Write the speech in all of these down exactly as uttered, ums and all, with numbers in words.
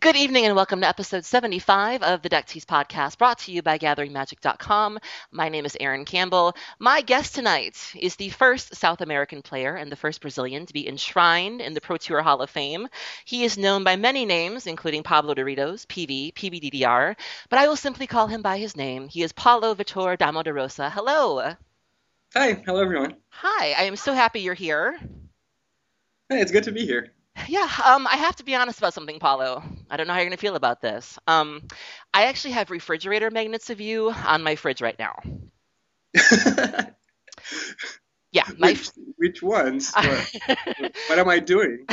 Good evening and welcome to episode seventy-five of the Deck Tease podcast, brought to you by gathering magic dot com. My name is Erin Campbell. My guest tonight is the first South American player and the first Brazilian to be enshrined in the Pro Tour Hall of Fame. He is known by many names, including Pablo Doritos, P V, P V D D R, but I will simply call him by his name. He is Paulo Vitor Damo da Rosa. Hello. Hi, hello everyone. Hi, I am so happy you're here. Hey, it's good to be here. Yeah, um, I have to be honest about something, Paulo. I don't know how you're going to feel about this. Um, I actually have refrigerator magnets of you on my fridge right now. Yeah, my Which which ones? What, what am I doing?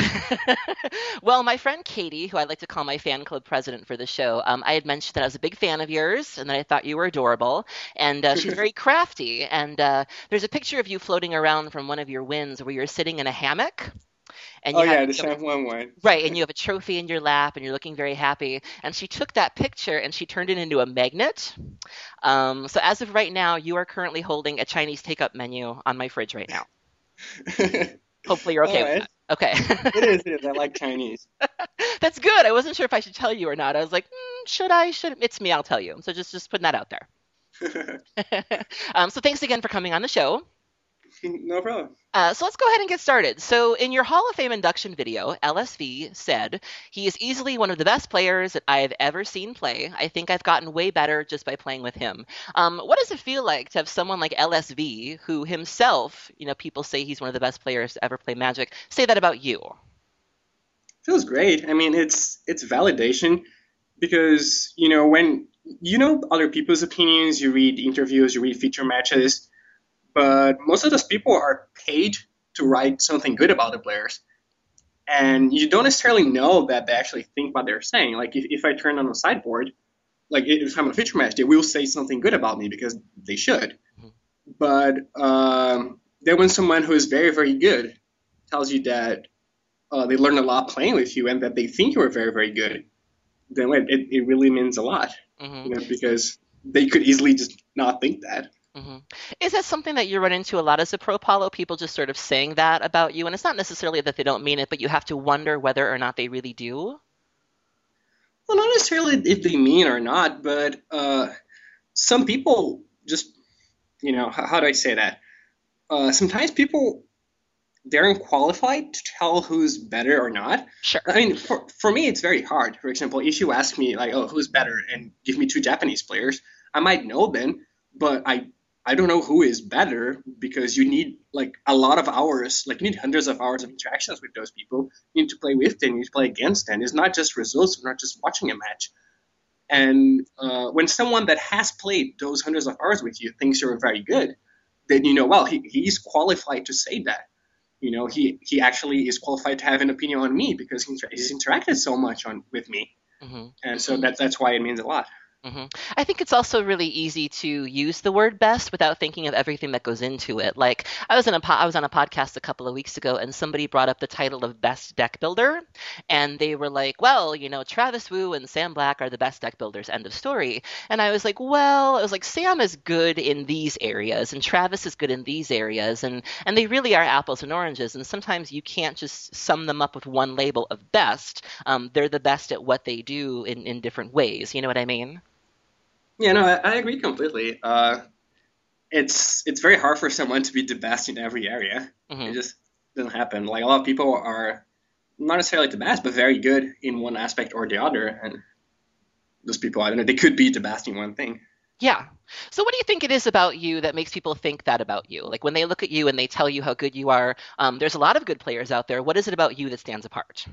Well, my friend Katie, who I like to call my fan club president for the show, um, I had mentioned that I was a big fan of yours and that I thought you were adorable. And uh, she's very crafty. And uh, there's a picture of you floating around from one of your wins where you're sitting in a hammock. And Oh you have yeah, the you know, Champlain one. right, and you have a trophy in your lap, and you're looking very happy. And she took that picture and she turned it into a magnet. Um, so as of right now, you are currently holding a Chinese takeout menu on my fridge right now. Hopefully, you're All okay with right. that. Okay, It is, it is. I like Chinese. that's good. I wasn't sure if I should tell you or not. I was like, mm, should I? Should it's me? I'll tell you. So just just putting that out there. um, so thanks again for coming on the show. No problem. Uh, so let's go ahead and get started. So in your Hall of Fame induction video, L S V said, he is easily one of the best players that I have ever seen play. I think I've gotten way better just by playing with him. Um, what does it feel like to have someone like L S V, who himself, you know, people say he's one of the best players to ever play Magic, say that about you? Feels great. I mean, it's it's validation because, you know, when you know other people's opinions, you read interviews, you read feature matches, but most of those people are paid to write something good about the players. And you don't necessarily know that they actually think what they're saying. Like if, if I turn on a sideboard, like if I'm on a feature match, they will say something good about me because they should. Mhm. But um, then when someone who is very, very good tells you that uh, they learned a lot playing with you and that they think you are very, very good, then it, it really means a lot, hmm you know, because they could easily just not think that. hmm Is that something that you run into a lot as a pro, Paulo? People just sort of saying that about you, and it's not necessarily that they don't mean it, but you have to wonder whether or not they really do. Well, not necessarily if they mean or not, but uh, some people just, you know, how, how do I say that? Uh, sometimes people they aren't qualified to tell who's better or not. Sure. I mean, for, for me, it's very hard. For example, if you ask me, like, oh, who's better, and give me two Japanese players, I might know them, but I I don't know who is better because you need, like, a lot of hours, like, you need hundreds of hours of interactions with those people. You need to play with them, you need to play against them. It's not just results, it's not just watching a match. And uh, when someone that has played those hundreds of hours with you thinks you're very good, then you know, well, he, he's qualified to say that. You know, he, he actually is qualified to have an opinion on me because he's, he's interacted so much on with me. hmm And so that, that's why it means a lot. hmm I think it's also really easy to use the word best without thinking of everything that goes into it. Like I was in a po- I was on a podcast a couple of weeks ago, and somebody brought up the title of best deck builder, and they were like, "Well, you know, Travis Wu and Sam Black are the best deck builders." End of story. And I was like, "Well, I was like, Sam is good in these areas, and Travis is good in these areas, and and they really are apples and oranges. And sometimes you can't just sum them up with one label of best. Um, they're the best at what they do in in different ways. You know what I mean?" Yeah, no, I, I agree completely. Uh, it's it's very hard for someone to be the best in every area. It hmm just doesn't happen. Like a lot of people are not necessarily the best, but very good in one aspect or the other. And those people, I don't know, they could be the best in one thing. Yeah. So what do you think it is about you that makes people think that about you? Like when they look at you and they tell you how good you are, um, there's a lot of good players out there. What is it about you that stands apart?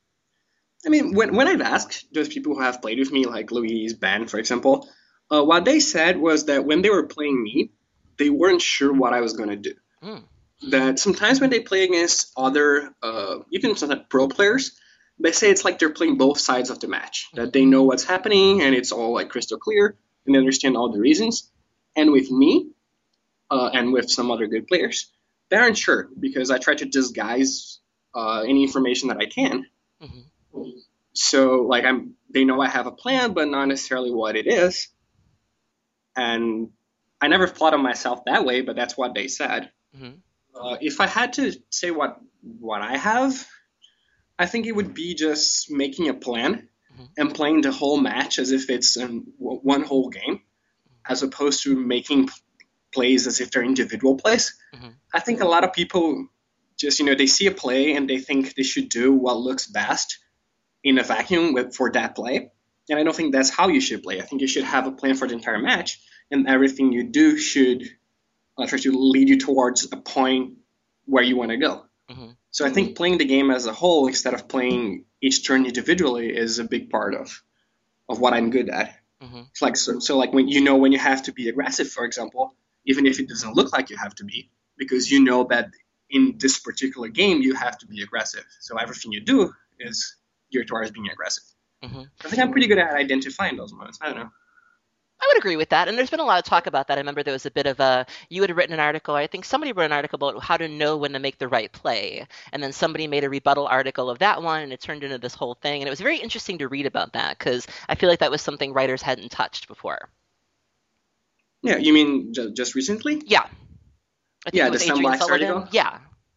I mean, when when I've asked those people who have played with me, like Louise, Ben, for example, uh, what they said was that when they were playing me, they weren't sure what I was going to do. Mm, That sometimes when they play against other, uh, even sometimes pro players, they say it's like they're playing both sides of the match. mhm, That they know what's happening and it's all like crystal clear and they understand all the reasons. And with me, uh, and with some other good players, they aren't sure because I try to disguise uh, any information that I can. mhm, So like I'm, they know I have a plan, but not necessarily what it is. And I never thought of myself that way, but that's what they said. mhm, Uh, if I had to say what what I have, I think it would be just making a plan Mhm. and playing the whole match as if it's um, w- one whole game, as opposed to making plays as if they're individual plays. Mhm. I think a lot of people just, you know, they see a play and they think they should do what looks best in a vacuum with, for that play. And I don't think that's how you should play. I think you should have a plan for the entire match, and everything you do should uh, try to lead you towards a point where you want to go. Mhm. So I think playing the game as a whole instead of playing each turn individually is a big part of of what I'm good at. Mhm. It's like so, so like when you know when you have to be aggressive, for example, even if it doesn't look like you have to be, because you know that in this particular game you have to be aggressive. So everything you do is geared towards being aggressive. Mhm. I think I'm pretty good at identifying those moments. I don't know. I would agree with that. And there's been a lot of talk about that. I remember there was a bit of a, you had written an article, I think somebody wrote an article about how to know when to make the right play. And then somebody made a rebuttal article of that one, and it turned into this whole thing. And it was very interesting to read about that because I feel like that was something writers hadn't touched before. Yeah, you mean ju- just recently? Yeah. I think Yeah, it the was Sam Adrian Black's Sullivan. article. Yeah.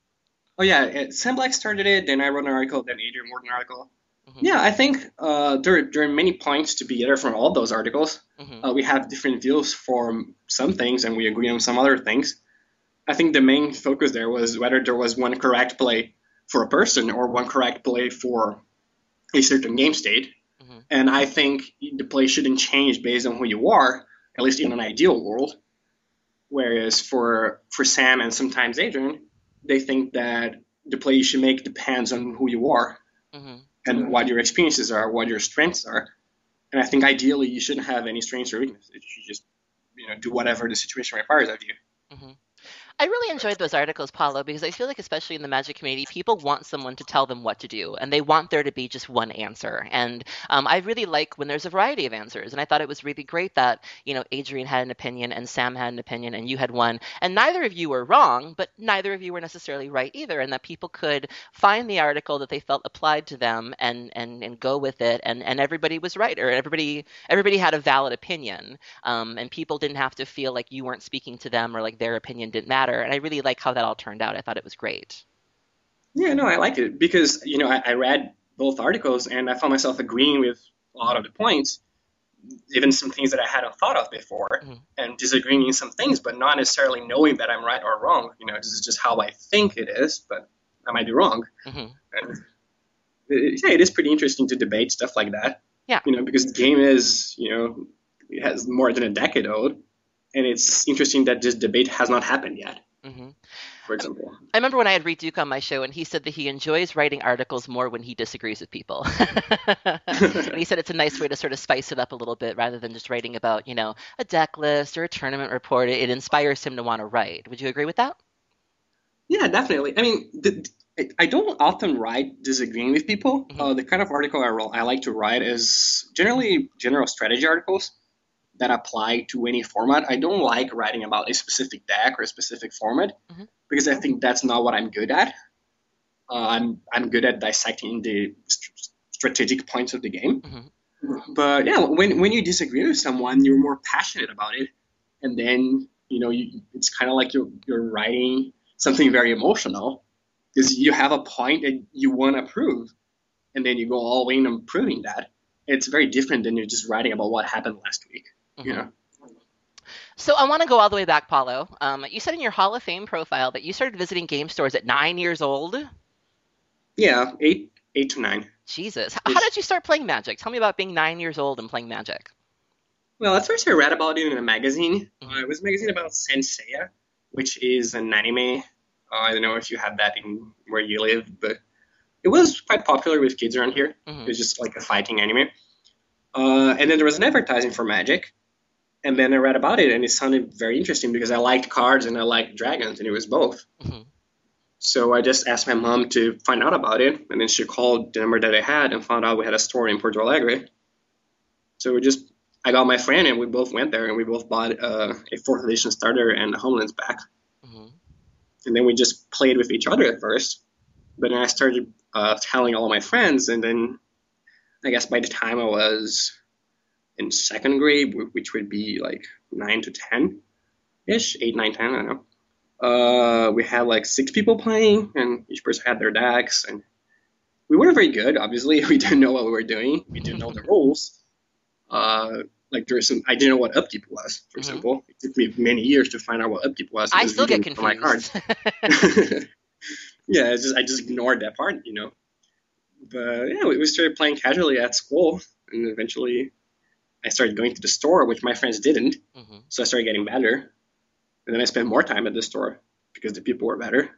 Oh yeah, it, Sam Black started it. Then I wrote an article. Then Adrian Morton article. Hmm. Yeah, I think uh, there there are many points to be gathered from all those articles. Hmm. Uh, we have different views for some things, and we agree on some other things. I think the main focus there was whether there was one correct play for a person or one correct play for a certain game state. Hmm. And I think the play shouldn't change based on who you are, at least in an ideal world. Whereas for for Sam and sometimes Adrian, they think that the play you should make depends on who you are Hmm. and what your experiences are, what your strengths are. And I think ideally you shouldn't have any strengths or weaknesses. You should just, you know, do whatever the situation requires of you. Hmm. I really enjoyed those articles, Paulo, because I feel like, especially in the Magic community, people want someone to tell them what to do, and they want there to be just one answer. And um, I really like when there's a variety of answers. And I thought it was really great that, you know, Adrian had an opinion and Sam had an opinion and you had one. And neither of you were wrong, but neither of you were necessarily right either. And that people could find the article that they felt applied to them and and, and go with it. And, and everybody was right, or everybody everybody had a valid opinion. Um, and people didn't have to feel like you weren't speaking to them or like their opinion didn't matter. And I really like how that all turned out. I thought it was great. Yeah, no, I liked it because, you know, I, I read both articles and I found myself agreeing with a lot of the points, even some things that I hadn't thought of before, Mhm. and disagreeing in some things, but not necessarily knowing that I'm right or wrong. You know, this is just how I think it is, but I might be wrong. Mhm. And it, yeah, it is pretty interesting to debate stuff like that. Yeah. You know, because the game is, you know, it has more than a decade old, and it's interesting that this debate has not happened yet, Mhm. for example. I remember when I had Reed Duke on my show, and he said that he enjoys writing articles more when he disagrees with people. And he said it's a nice way to sort of spice it up a little bit rather than just writing about, you know, a deck list or a tournament report. It inspires him to want to write. Would you agree with that? Yeah, definitely. I mean, the, I don't often write disagreeing with people. Mhm. Uh, the kind of article I, I like to write is generally general strategy articles that apply to any format. I don't like writing about a specific deck or a specific format Mhm. because I think that's not what I'm good at. Uh, I'm I'm good at dissecting the st- strategic points of the game. Mhm. But yeah, when when you disagree with someone, you're more passionate about it, and then you know you, it's kind of like you're you're writing something very emotional because you have a point that you want to prove, and then you go all in on proving that. It's very different than you're just writing about what happened last week. You Mhm. know. So I want to go all the way back, Paulo. Um, you said in your Hall of Fame profile that you started visiting game stores at nine years old. Yeah, eight eight to nine. Jesus. H- How Ish. did you start playing Magic? Tell me about being nine years old and playing Magic. Well, at first I read about it in a magazine. Uh, Mhm. it was a magazine about Senseiya, which is an anime. Uh, I don't know if you have that in where you live, but it was quite popular with kids around here. It Mhm. was just like a fighting anime. Uh, and then there was an advertising for Magic, and then I read about it, and it sounded very interesting because I liked cards and I liked dragons, and it was both. Mhm. So I just asked my mom to find out about it, and then she called the number that I had and found out we had a store in Porto Alegre. So we just, I got my friend, and we both went there, and we both bought uh, a fourth edition starter and a Homelands pack. Mhm. And then we just played with each other at first, but then I started uh, telling all my friends, and then I guess by the time I was in second grade, which would be like nine to ten ish, eight, nine, ten, I don't know. Uh, we had like six people playing, and each person had their decks, and we weren't very good. Obviously, we didn't know what we were doing. We didn't know the rules. Uh, like there was some, I didn't know what upkeep was, for Hmm. example. It took me many years to find out what upkeep was I because still we get didn't know my confused. cards. Yeah, it's just I just ignored that part, you know. But yeah, we, we started playing casually at school, and eventually I started going to the store, which my friends didn't. Hmm. So I started getting better, and then I spent more time at the store because the people were better.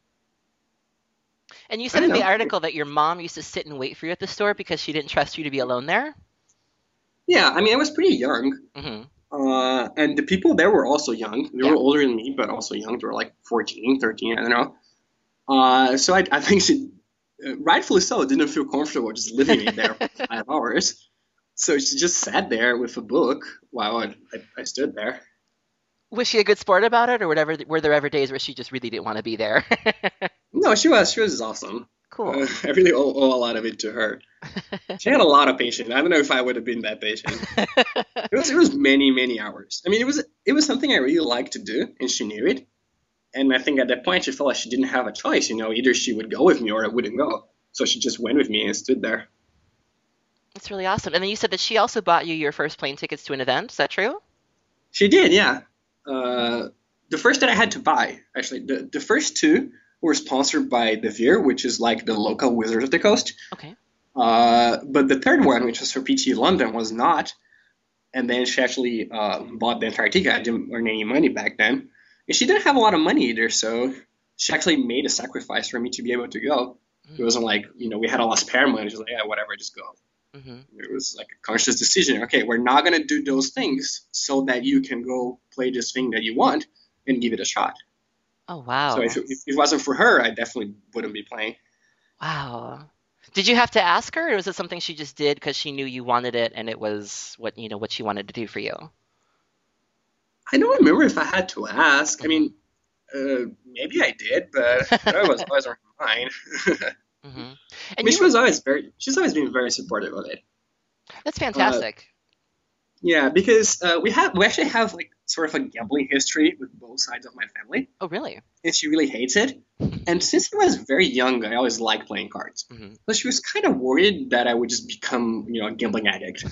And you I said don't in the know. article that your mom used to sit and wait for you at the store because she didn't trust you to be alone there. Yeah, I mean I was pretty young, Hmm. uh, and the people there were also young. They Yeah. were older than me, but also young. They were like fourteen, thirteen, I don't know. Uh, so I, I think she, uh, rightfully so, didn't feel comfortable just leaving me there for five hours. So she just sat there with a book while I, I, I stood there. Was she a good sport about it, or whatever? Were there ever days where she just really didn't want to be there? No, she was she was awesome. Uh, Cool. I really owe, owe a lot of it to her. She had a lot of patience. I don't know if I would have been that patient. It was it was many many hours. I mean, it was it was something I really liked to do, and she knew it. And I think at that point she felt like she didn't have a choice. You know, either she would go with me or I wouldn't go. So she just went with me and stood there. That's really awesome. And then you said that she also bought you your first plane tickets to an event. Is that true? She did, yeah. Uh, the first that I had to buy, actually, the, the first two were sponsored by the Veer, which is like the local Wizard of the Coast. Okay. Uh, but the third one, which was for P T London, was not. And then she actually uh, bought the entire ticket. I didn't earn any money back then. And she didn't have a lot of money either, so she actually made a sacrifice for me to be able to go. It wasn't like, you know, we had a lot of spare money. She was like, yeah, whatever, just go. Mm-hmm. It was like a conscious decision. Okay, we're not going to do those things so that you can go play this thing that you want and give it a shot. Oh, So if, wow. if it wasn't for her, I definitely wouldn't be playing. Wow. Did you have to ask her, or was it something she just did because she knew you wanted it and it was what, you know, what she wanted to do for you? I don't remember if I had to ask. I Hmm. mean, uh, maybe I did, but I know it was always on her mind. I Hmm. And mean, you she were, was always very, she's always been very supportive of it. that's Uh, fantastic. yeah, because uh, we have, we actually have like sort of a gambling history with both sides of my family, Oh, really? and she really hates it. And since I was very young, I always liked playing cards. Hmm. So she was kind of worried that I would just become, you know, a gambling addict.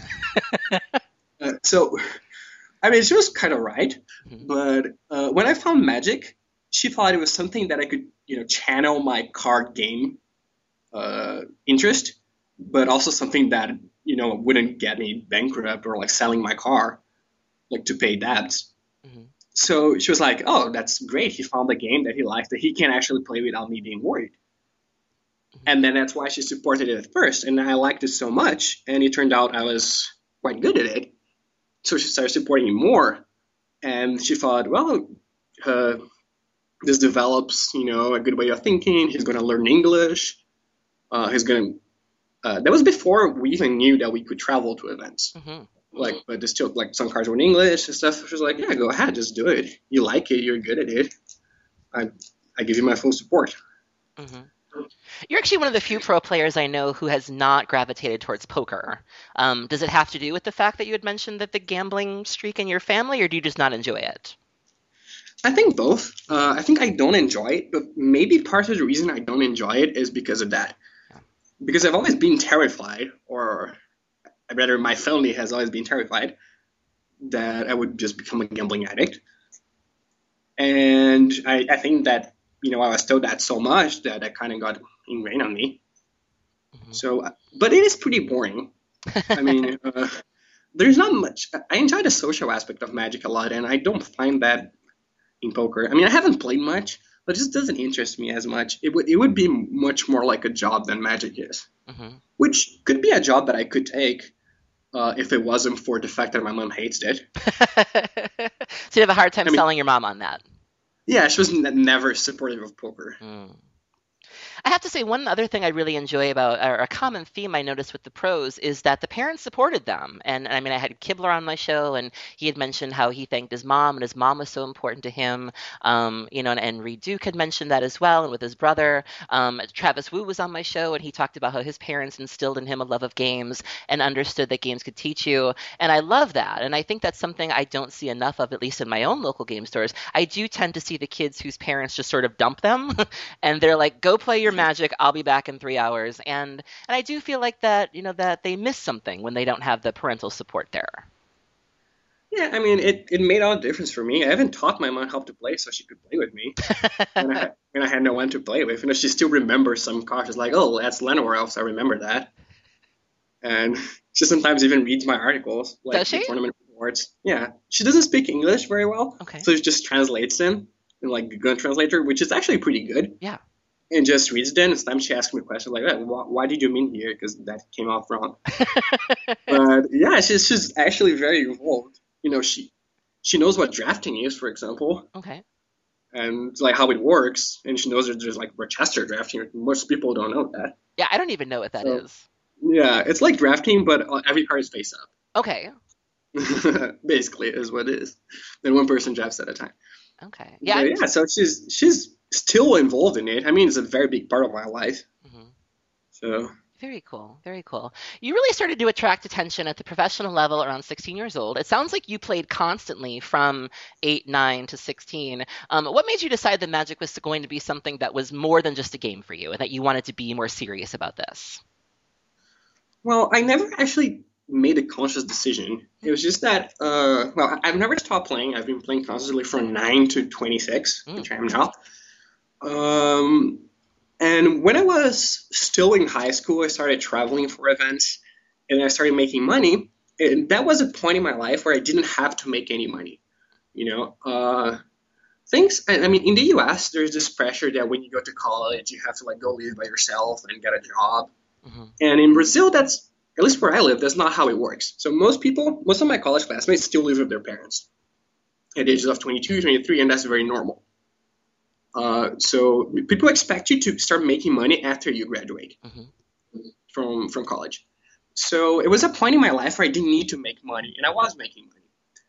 Uh, so, I mean, she was kind of right. Hmm. But uh, when I found Magic, she thought it was something that I could, you know, channel my card game uh, interest, but also something that, you know, wouldn't get me bankrupt or like selling my car, like to pay debts. Hmm. So she was like, "Oh, that's great. He found a game that he likes that he can actually play without me being worried." Hmm. And then that's why she supported it at first. And I liked it so much, and it turned out I was quite good at it. So she started supporting me more, and she thought, well, uh, this develops, you know, a good way of thinking. He's going to learn English. Uh, he's going to. Uh, that was before we even knew that we could travel to events. Hmm. Like, but there's still like some cards were in English and stuff. She was like, yeah, go ahead, just do it. You like it, you're good at it. I, I give you my full support. Hmm. You're actually one of the few pro players I know who has not gravitated towards poker. Um, does it have to do with the fact that you had mentioned that the gambling streak in your family, or do you just not enjoy it? I think both. Hmm. Uh, I think I don't enjoy it, but maybe part of the reason I don't enjoy it is because of that. Yeah. Because I've always been terrified, or rather, my family has always been terrified that I would just become a gambling addict. And I, I think that, you know, I was told that so much that I kind of got ingrained on me. Hmm. So, but it is pretty boring. I mean, uh, there's not much. I enjoy the social aspect of Magic a lot, and I don't find that in poker. I mean, I haven't played much, but it just doesn't interest me as much. It would it would be much more like a job than Magic is, Hmm. which could be a job that I could take uh, if it wasn't for the fact that my mom hates it. So you have a hard time I mean, selling your mom on that. yeah, she was n- never supportive of poker. Mm. I have to say, one other thing I really enjoy about, or a common theme I noticed with the pros, is that the parents supported them. And I mean, I had Kibler on my show, and he had mentioned how he thanked his mom, and his mom was so important to him. Um, you know, and, and Reed Duke had mentioned that as well, and with his brother. Um, Travis Wu was on my show, and he talked about how his parents instilled in him a love of games and understood that games could teach you. And I love that. And I think that's something I don't see enough of, at least in my own local game stores. I do tend to see the kids whose parents just sort of dump them, and they're like, go play your magic. I'll be back in three hours. And and I do feel like that, you know, that they miss something when they don't have the parental support there. Yeah, I mean, it, it made all the difference for me. I haven't taught my mom how to play so she could play with me. When I, had, when I had no one to play with. You know, she still remembers some cards. She's like, oh, that's Llanowar Elves. I remember that. And she sometimes even reads my articles, like Does the she? tournament reports. Yeah, she doesn't speak English very well, Okay. so she just translates them in like Google Translator, which is actually pretty good. Yeah. And just reads them. And sometimes she asks me questions like, oh, why, why did you mean here? Because that came off wrong. But yeah, she's she's actually very involved. You know, she she knows what drafting is, for example, Okay. and like how it works, and she knows that there's like Rochester drafting. Most people don't know that. Yeah, I don't even know what that So is. yeah, it's like drafting, but uh, every card is face up. Okay. Basically, is what it is. Then one person drafts at a time. Okay. Yeah. But yeah, so she's she's still involved in it. I mean, it's a very big part of my life. Mhm. So Very cool. Very cool. You really started to attract attention at the professional level around sixteen years old. It sounds like you played constantly from eight, nine to sixteen. Um, what made you decide that Magic was going to be something that was more than just a game for you and that you wanted to be more serious about this? well, I never actually made a conscious decision. It was just that, uh, well, I've never stopped playing. I've been playing constantly from nine to twenty-six, Mm. which I am now. Um, and when I was still in high school, I started traveling for events, and I started making money. And that was a point in my life where I didn't have to make any money. You know, uh, things. I, I mean, in the U S, there's this pressure that when you go to college, you have to like go live by yourself and get a job. Hmm. And in Brazil, that's at least where I live, that's not how it works. So most people, most of my college classmates still live with their parents at the ages of twenty-two, twenty-three, and that's very normal. Uh, so people expect you to start making money after you graduate Hmm. from from college. So it was a point in my life where I didn't need to make money, and I was making money.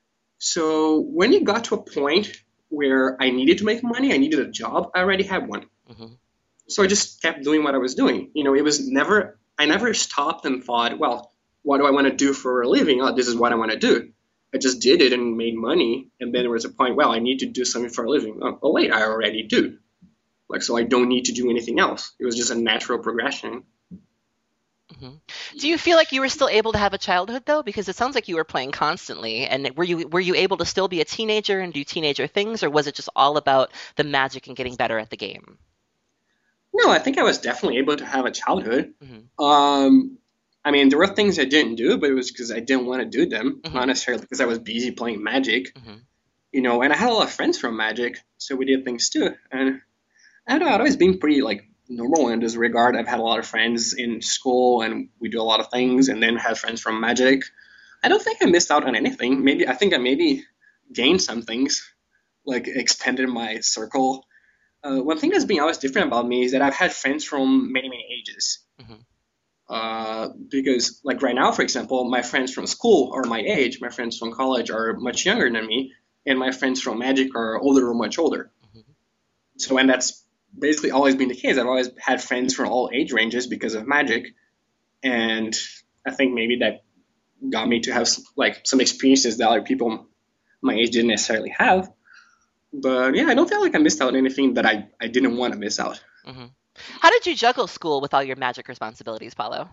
So when it got to a point where I needed to make money, I needed a job, I already had one. Hmm. So I just kept doing what I was doing. You know, it was never, I never stopped and thought, well, what do I want to do for a living? Oh, this is what I want to do. I just did it and made money. And then there was a point, well, I need to do something for a living. Oh, oh wait, I already do. Like, so I don't need to do anything else. It was just a natural progression. Hmm. Do you feel like you were still able to have a childhood though? Because it sounds like you were playing constantly. And were you were you able to still be a teenager and do teenager things, or was it just all about the magic and getting better at the game? No, I think I was definitely able to have a childhood. Hmm. Um, I mean, there were things I didn't do, but it was because I didn't want to do them, Hmm. not necessarily because I was busy playing Magic. Hmm. You know, and I had a lot of friends from Magic, so we did things too. And I don't know, I've always been pretty like normal in this regard. I've had a lot of friends in school, and we do a lot of things, and then have friends from Magic. I don't think I missed out on anything. Maybe I think I maybe gained some things, like expanded my circle. Uh, one thing that's been always different about me is that I've had friends from many many ages. Hmm. Uh, because like right now, for example, my friends from school are my age. My friends from college are much younger than me, and my friends from Magic are older or much older. Hmm. So, and that's basically always been the case. I've always had friends from all age ranges because of Magic, and I think maybe that got me to have some, like some experiences that other people my age didn't necessarily have. But yeah, I don't feel like I missed out on anything that I, I didn't want to miss out. Hmm. How did you juggle school with all your Magic responsibilities, Paulo?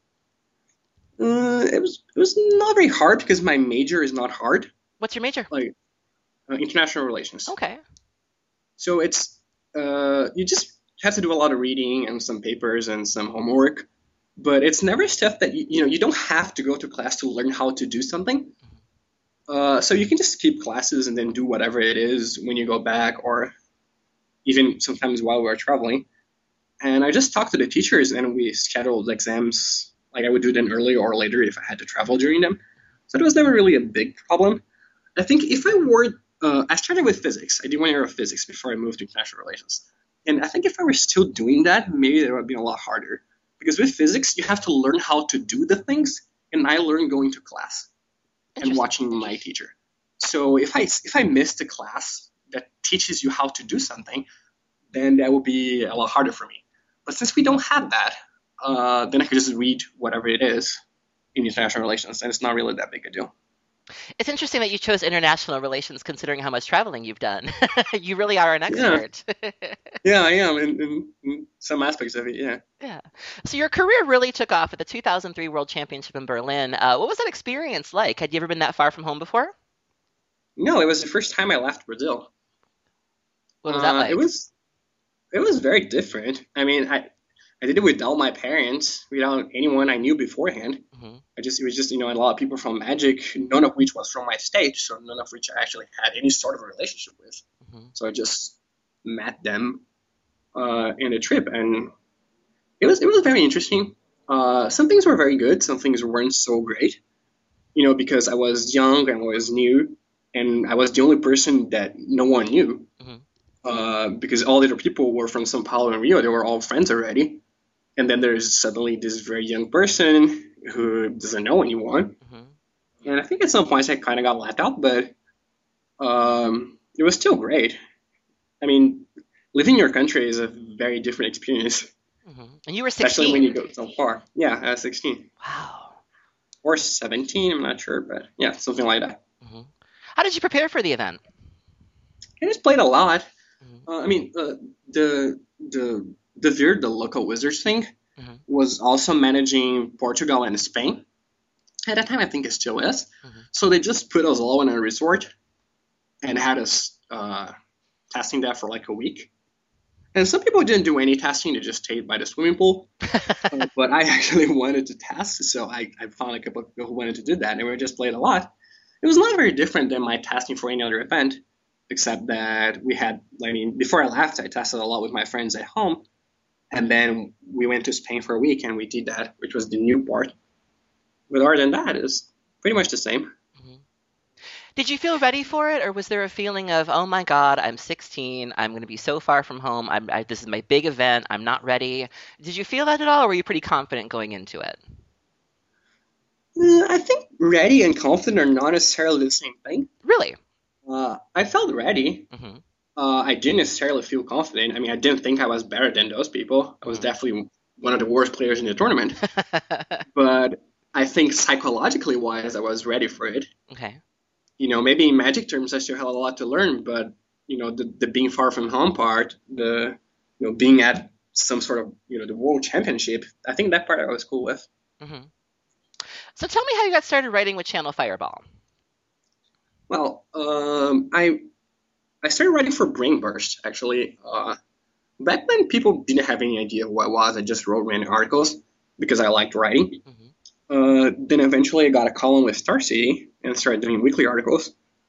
Uh, it was it was not very hard because my major is not hard, What's your major? like uh, international relations. Okay. So it's uh, you just have to do a lot of reading and some papers and some homework, but it's never stuff that you, you know you don't have to go to class to learn how to do something. Uh, so you can just skip classes and then do whatever it is when you go back, or even sometimes while we're traveling. And I just talked to the teachers, and we scheduled exams. Like I would do them earlier or later if I had to travel during them. So it was never really a big problem. I think if I were, uh, I started with physics. I did one year of physics before I moved to international relations. And I think if I were still doing that, maybe it would have been a lot harder. Because with physics, you have to learn how to do the things, and I learned going to class and Interesting. watching my teacher. So if I if I missed a class that teaches you how to do something, then that would be a lot harder for me. But since we don't have that, uh, then I could just read whatever it is in international relations, and it's not really that big a deal. It's interesting that you chose international relations considering how much traveling you've done. You really are an Yeah, expert. yeah, I am. And, and, and some aspects of it, yeah. Yeah. So your career really took off at the two thousand three World Championship in Berlin. Uh, what was that experience like? Had you ever been that far from home before? No, it was the first time I left Brazil. What was that Uh, it like? was it was very different. I mean, I I did it without my parents, without anyone I knew beforehand. Hmm. I just it was just you know a lot of people from Magic, none of which was from my state, so none of which I actually had any sort of a relationship with. Hmm. So I just met them uh, in a trip, and it was it was very interesting. Uh, some things were very good, some things weren't so great. You know, because I was young and was new, and I was the only person that no one knew. Hmm. Uh, because all the other people were from São Paulo and Rio, they were all friends already. And then there's suddenly this very young person who doesn't know anyone. Hmm. And I think at some points I kind of got left out, but um, it was still great. I mean, living in your country is a very different experience, Hmm. And you were especially when you sixteen. go so far. Yeah, at sixteen Wow. or seventeen, I'm not sure, but yeah, something like that. Hmm. How did you prepare for the event? I just played a lot. Hmm. Uh, I mean, uh, the the the Vir, the local Wizards thing, Hmm. was also managing Portugal and Spain. At that time, I think it still is. Hmm. So they just put us all in a resort and had us uh, testing that for like a week. And some people didn't do any testing; they just stayed by the swimming pool. Uh, but I actually wanted to test, so I, I found a couple of people who wanted to do that, and we just played a lot. It was not very different than my testing for any other event, except that we had, I mean, before I left, I tested a lot with my friends at home, and then we went to Spain for a week and we did that, which was the new part. But other than that, it's pretty much the same. Hmm. Did you feel ready for it, or was there a feeling of, oh my God, I'm sixteen, I'm going to be so far from home, I'm, I, this is my big event, I'm not ready? Did you feel that at all, or were you pretty confident going into it? Uh, I think ready and confident are not necessarily the same thing. Really? Uh, I felt ready. Hmm. Uh, I didn't necessarily feel confident. I mean, I didn't think I was better than those people. I was Hmm. definitely one of the worst players in the tournament. But I think psychologically wise, I was ready for it. Okay. You know, maybe in Magic terms, I still had a lot to learn, but you know, the, the being far from home part, the you know, being at some sort of you know the World Championship, I think that part I was cool with. Hmm. So tell me how you got started writing with Channel Fireball. Well, um, I I started writing for Brainburst actually. Uh, back then, people didn't have any idea who I was. I just wrote random articles because I liked writing. Hmm. Uh, then eventually, I got a column with Star City and started doing weekly articles.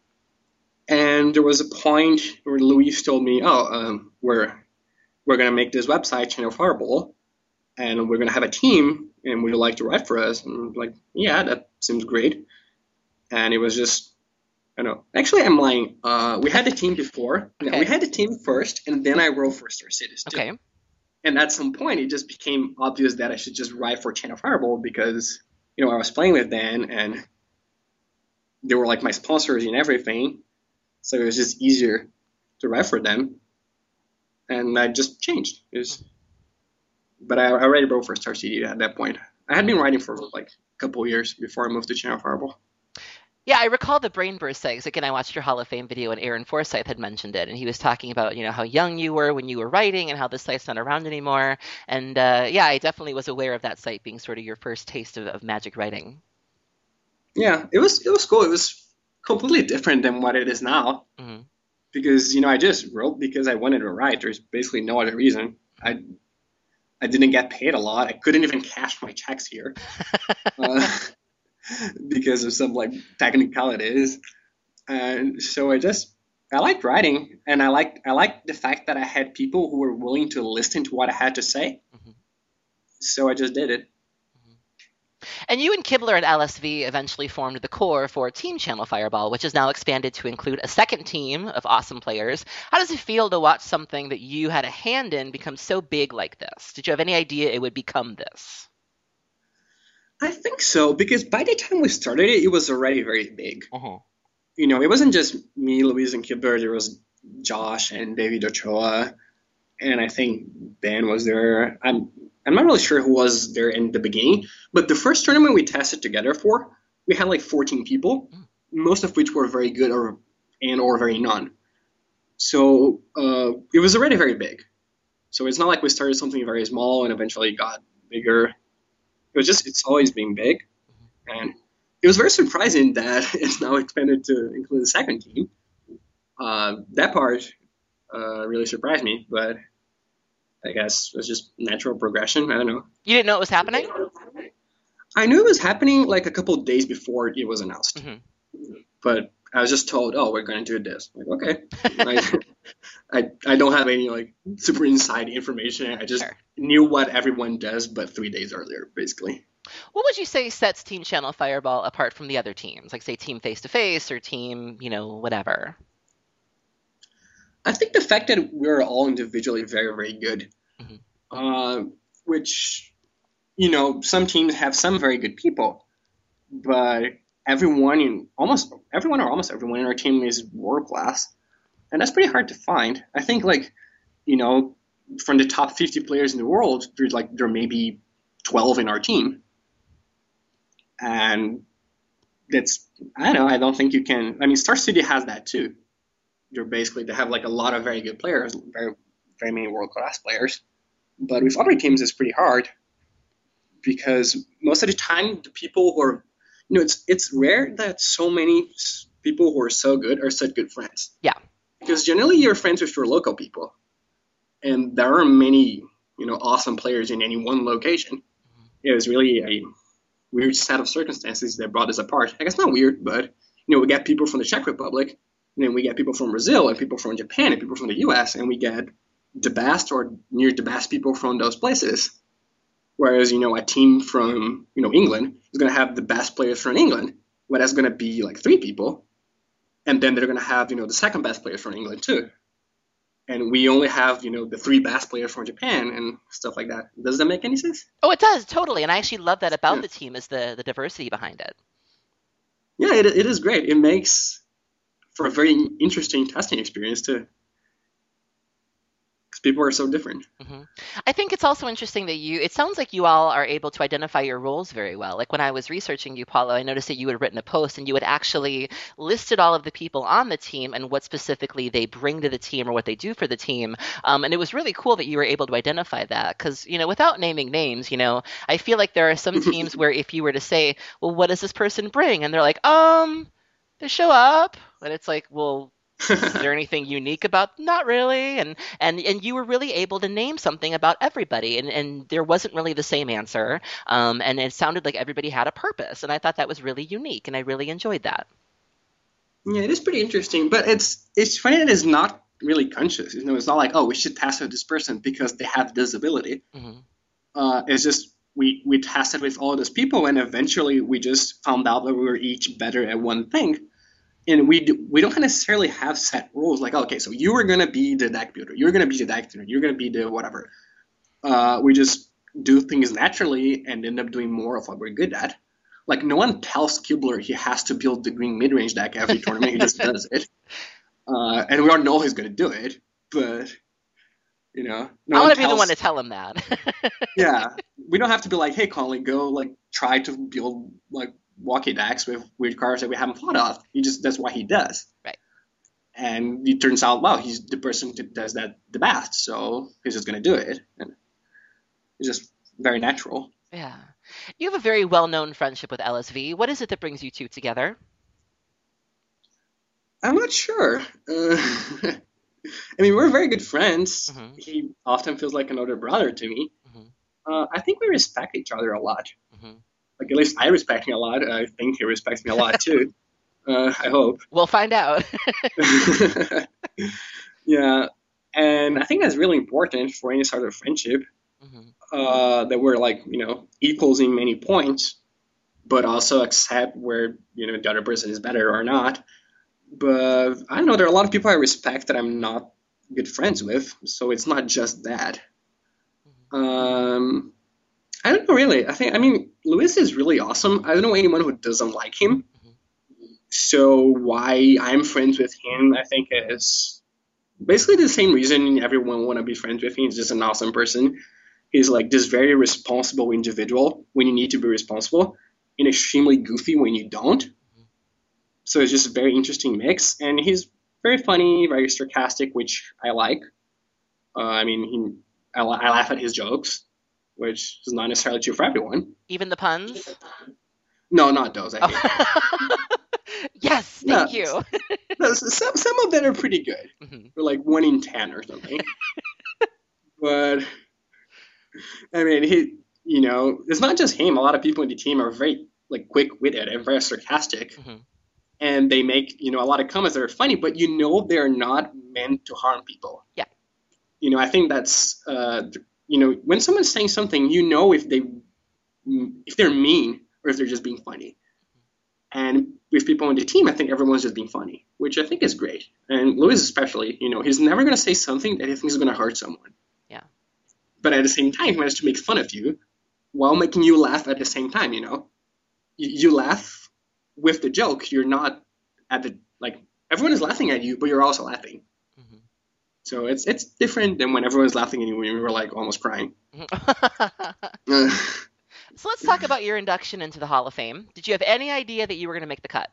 And there was a point where Luis told me, "Oh, um, we're we're gonna make this website, Channel Fireball, and we're gonna have a team, and would you like to write for us?" And I'm like, "Yeah, that seems great." And it was just, I don't know. Actually, I'm lying. Uh, we had the team before. No, we Okay. had the team first, and then I wrote for Star Cities too. Okay. And at some point, it just became obvious that I should just write for Channel Fireball because you know I was playing with them, and they were like my sponsors and everything. So it was just easier to write for them, and I just changed. It was, but I already wrote for Star City at that point. I had been writing for like a couple of years before I moved to Channel Fireball. Yeah, I recall the brain burst site 'cause again, I watched your Hall of Fame video and Aaron Forsyth had mentioned it, and he was talking about you know how young you were when you were writing and how the site's not around anymore. And uh, yeah, I definitely was aware of that site being sort of your first taste of, of magic writing. Yeah, it was it was cool. It was completely different than what it is now Hmm. because you know I just wrote because I wanted to write. There's basically no other reason. I I didn't get paid a lot. I couldn't even cash my checks here uh, because of some like technicalities. And so I just I liked writing, and I liked I liked the fact that I had people who were willing to listen to what I had to say. Hmm. So I just did it. And you and Kibler at L S V eventually formed the core for Team Channel Fireball, which is now expanded to include a second team of awesome players. How does it feel to watch something that you had a hand in become so big like this? Did you have any idea it would become this? I think so because by the time we started it, it was already very big. Uh-huh. You know, it wasn't just me, Louise, and Kibler. There was Josh and David Ochoa, and I think Ben was there. I'm I'm not really sure who was there in the beginning, but the first tournament we tested together for, we had like fourteen people, Mm. most of which were very good or and or very non. So uh, it was already very big. So it's not like we started something very small and eventually got bigger. It was just, it's always been big. And it was very surprising that it's now expanded to include the second team. Uh, that part uh, really surprised me, but I guess it's just natural progression. I don't know. You didn't know it was happening? I knew it was happening like a couple of days before it was announced, Mm-hmm. but I was just told, "Oh, we're going to do this." Like, okay, I, I I don't have any like super inside information. I just Sure. knew what everyone does, but three days earlier, basically. What would you say sets Team Channel Fireball apart from the other teams, like say Team Face to Face or Team, you know, whatever? I think the fact that we're all individually very, very good, Mm-hmm. uh, which you know, some teams have some very good people, but everyone in almost everyone or almost everyone in our team is world class, and that's pretty hard to find. I think like you know, from the top fifty players in the world, there's like there may be twelve in our team, and that's I don't know. I don't think you can. I mean, Star City has that too. They're basically they have like a lot of very good players, very very many world class players. But with other teams, it's pretty hard because most of the time, the people who are, you know, it's it's rare that so many people who are so good are such good friends. Yeah. Because generally, you're friends with your local people, and there are many, you know, awesome players in any one location. It was really a weird set of circumstances that brought us apart. I guess not weird, but you know, we get people from the Czech Republic, and then we get people from Brazil, and people from Japan, and people from the U S, and we get the best or near the best people from those places. Whereas, you know, a team from, you know, England is going to have the best players from England, but that's going to be like three people. And then they're going to have, you know, the second best players from England too. And we only have, you know, the three best players from Japan and stuff like that. Does that make any sense? Oh, it does, totally. And I actually love that about Yeah, the team is the the diversity behind it. yeah it, it is great. It makes for a very interesting testing experience too, because people are so different. hmm I think it's also interesting that you, it sounds like you all are able to identify your roles very well. Like when I was researching you, Paulo, I noticed that you had written a post and you had actually listed all of the people on the team and what specifically they bring to the team or what they do for the team. Um, and it was really cool that you were able to identify that because, you know, without naming names, you know, I feel like there are some teams where if you were to say, well, what does this person bring? And they're like, um, they show up. And it's like, well, is there anything unique about not really and and and you were really able to name something about everybody and and there wasn't really the same answer um and it sounded like everybody had a purpose and I thought that was really unique and I really enjoyed that. Yeah, it is pretty interesting, but it's it's funny that it's not really conscious. You know, it's not like, oh, we should test with this person because they have this ability. hmm Uh, it's just we we tested with all those people, and eventually we just found out that we were each better at one thing. And we do, we don't necessarily have set rules like, okay, so you are gonna be the deck builder, you're gonna be the deck tuner, you're gonna be the whatever. Uh, we just do things naturally and end up doing more of what we're good at. Like no one tells Kubler he has to build the green mid range deck every tournament. He just does it, uh, and we all know he's gonna do it. But you know, no I one want to be the one tells. to tell him that. Yeah, we don't have to be like, hey, Colin, go like try to build like walkie decks with weird cards that we haven't thought of. He just that's what he does. Right. And it turns out, wow, he's the person that does that the best, so he's just gonna do it, and it's just very natural. Yeah, you have a very well-known friendship with L S V. What is it that brings you two together? I'm not sure. Uh, I mean, we're very good friends. hmm He often feels like another brother to me. hmm Uh, I think we respect each other a lot. hmm Like at least I respect him a lot. I think he respects me a lot too. Uh, I hope. We'll find out. Yeah, and I think that's really important for any sort of friendship. hmm Uh, that we're like you know equals in many points, but also accept where you know the other person is better or not. But I don't know. There are a lot of people I respect that I'm not good friends with, so it's not just that. Um, I don't know really. I think I mean Luis is really awesome. I don't know anyone who doesn't like him. hmm So why I'm friends with him, I think, is basically the same reason everyone want to be friends with him. He's just an awesome person. He's like this very responsible individual when you need to be responsible, and extremely goofy when you don't. So it's just a very interesting mix, and he's very funny, very sarcastic, which I like. Uh, I mean, he I, I laugh at his jokes, which is not necessarily true for everyone. Even the puns? No, not those. I hate them. Oh. Yes, thank No, you. no, some some of them are pretty good. Mhm. They're like one in ten or something. But I mean, he, you know, it's not just him. A lot of people in the team are very like quick-witted and very sarcastic, Mhm. and they make you know a lot of comments that are funny, but you know they're not meant to harm people. Yeah. You know, I think that's uh, you know when someone's saying something, you know if they if they're mean or if they're just being funny. And with people on the team, I think everyone's just being funny, which I think is great. And Lewis especially, you know, he's never going to say something that he thinks is going to hurt someone. Yeah. But at the same time, he managed to make fun of you while making you laugh at the same time, you know? You, you laugh with the joke. You're not at the, like, everyone is laughing at you, but you're also laughing. Mhm. So it's it's different than when everyone's laughing at you and you were, like, almost crying. Mhm. So let's talk about your induction into the Hall of Fame. Did you have any idea that you were going to make the cut?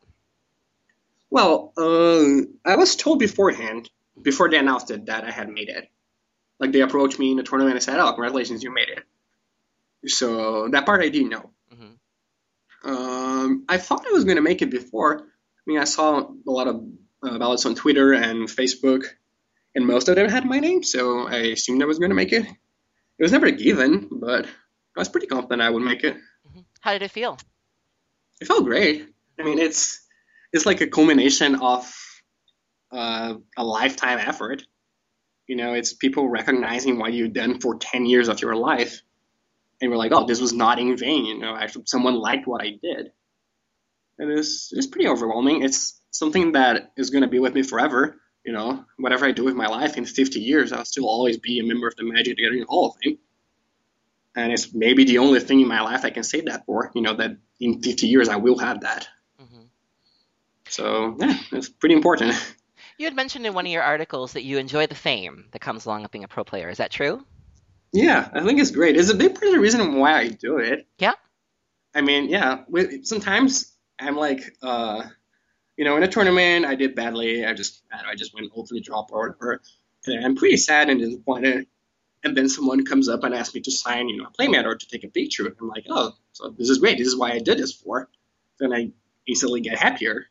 Well, uh, I was told beforehand, before they announced it, that I had made it. Like, they approached me in the tournament and said, oh, congratulations, you made it. So that part I didn't know. Mm-hmm. Um, I thought I was going to make it before. I mean, I saw a lot of uh, ballots on Twitter and Facebook, and most of them had my name, so I assumed I was going to make it. It was never given, but I was pretty confident I would make it. Mm-hmm. How did it feel? It felt great. I mean, it's it's like a culmination of uh, a lifetime effort. You know, it's people recognizing what you've done for ten years of your life. And we're like, oh, this was not in vain. You know, actually, someone liked what I did. And it's, it's pretty overwhelming. It's something that is going to be with me forever. You know, whatever I do with my life in fifty years, I'll still always be a member of the Magic the Gathering Hall of Fame. And it's maybe the only thing in my life I can say that for, you know, that in fifty years I will have that. Mm-hmm. So, yeah, it's pretty important. You had mentioned in one of your articles that you enjoy the fame that comes along with being a pro player. Is that true? Yeah, I think it's great. It's a big part of the reason why I do it. Yeah. I mean, yeah, sometimes I'm like, uh, you know, in a tournament I did badly. I just, I, know, I just went over the drop or whatever. And I'm pretty sad and disappointed. And then someone comes up and asks me to sign, you know, a playmat or to take a picture. I'm like, oh, so this is great. This is why I did this for. Then I instantly get happier.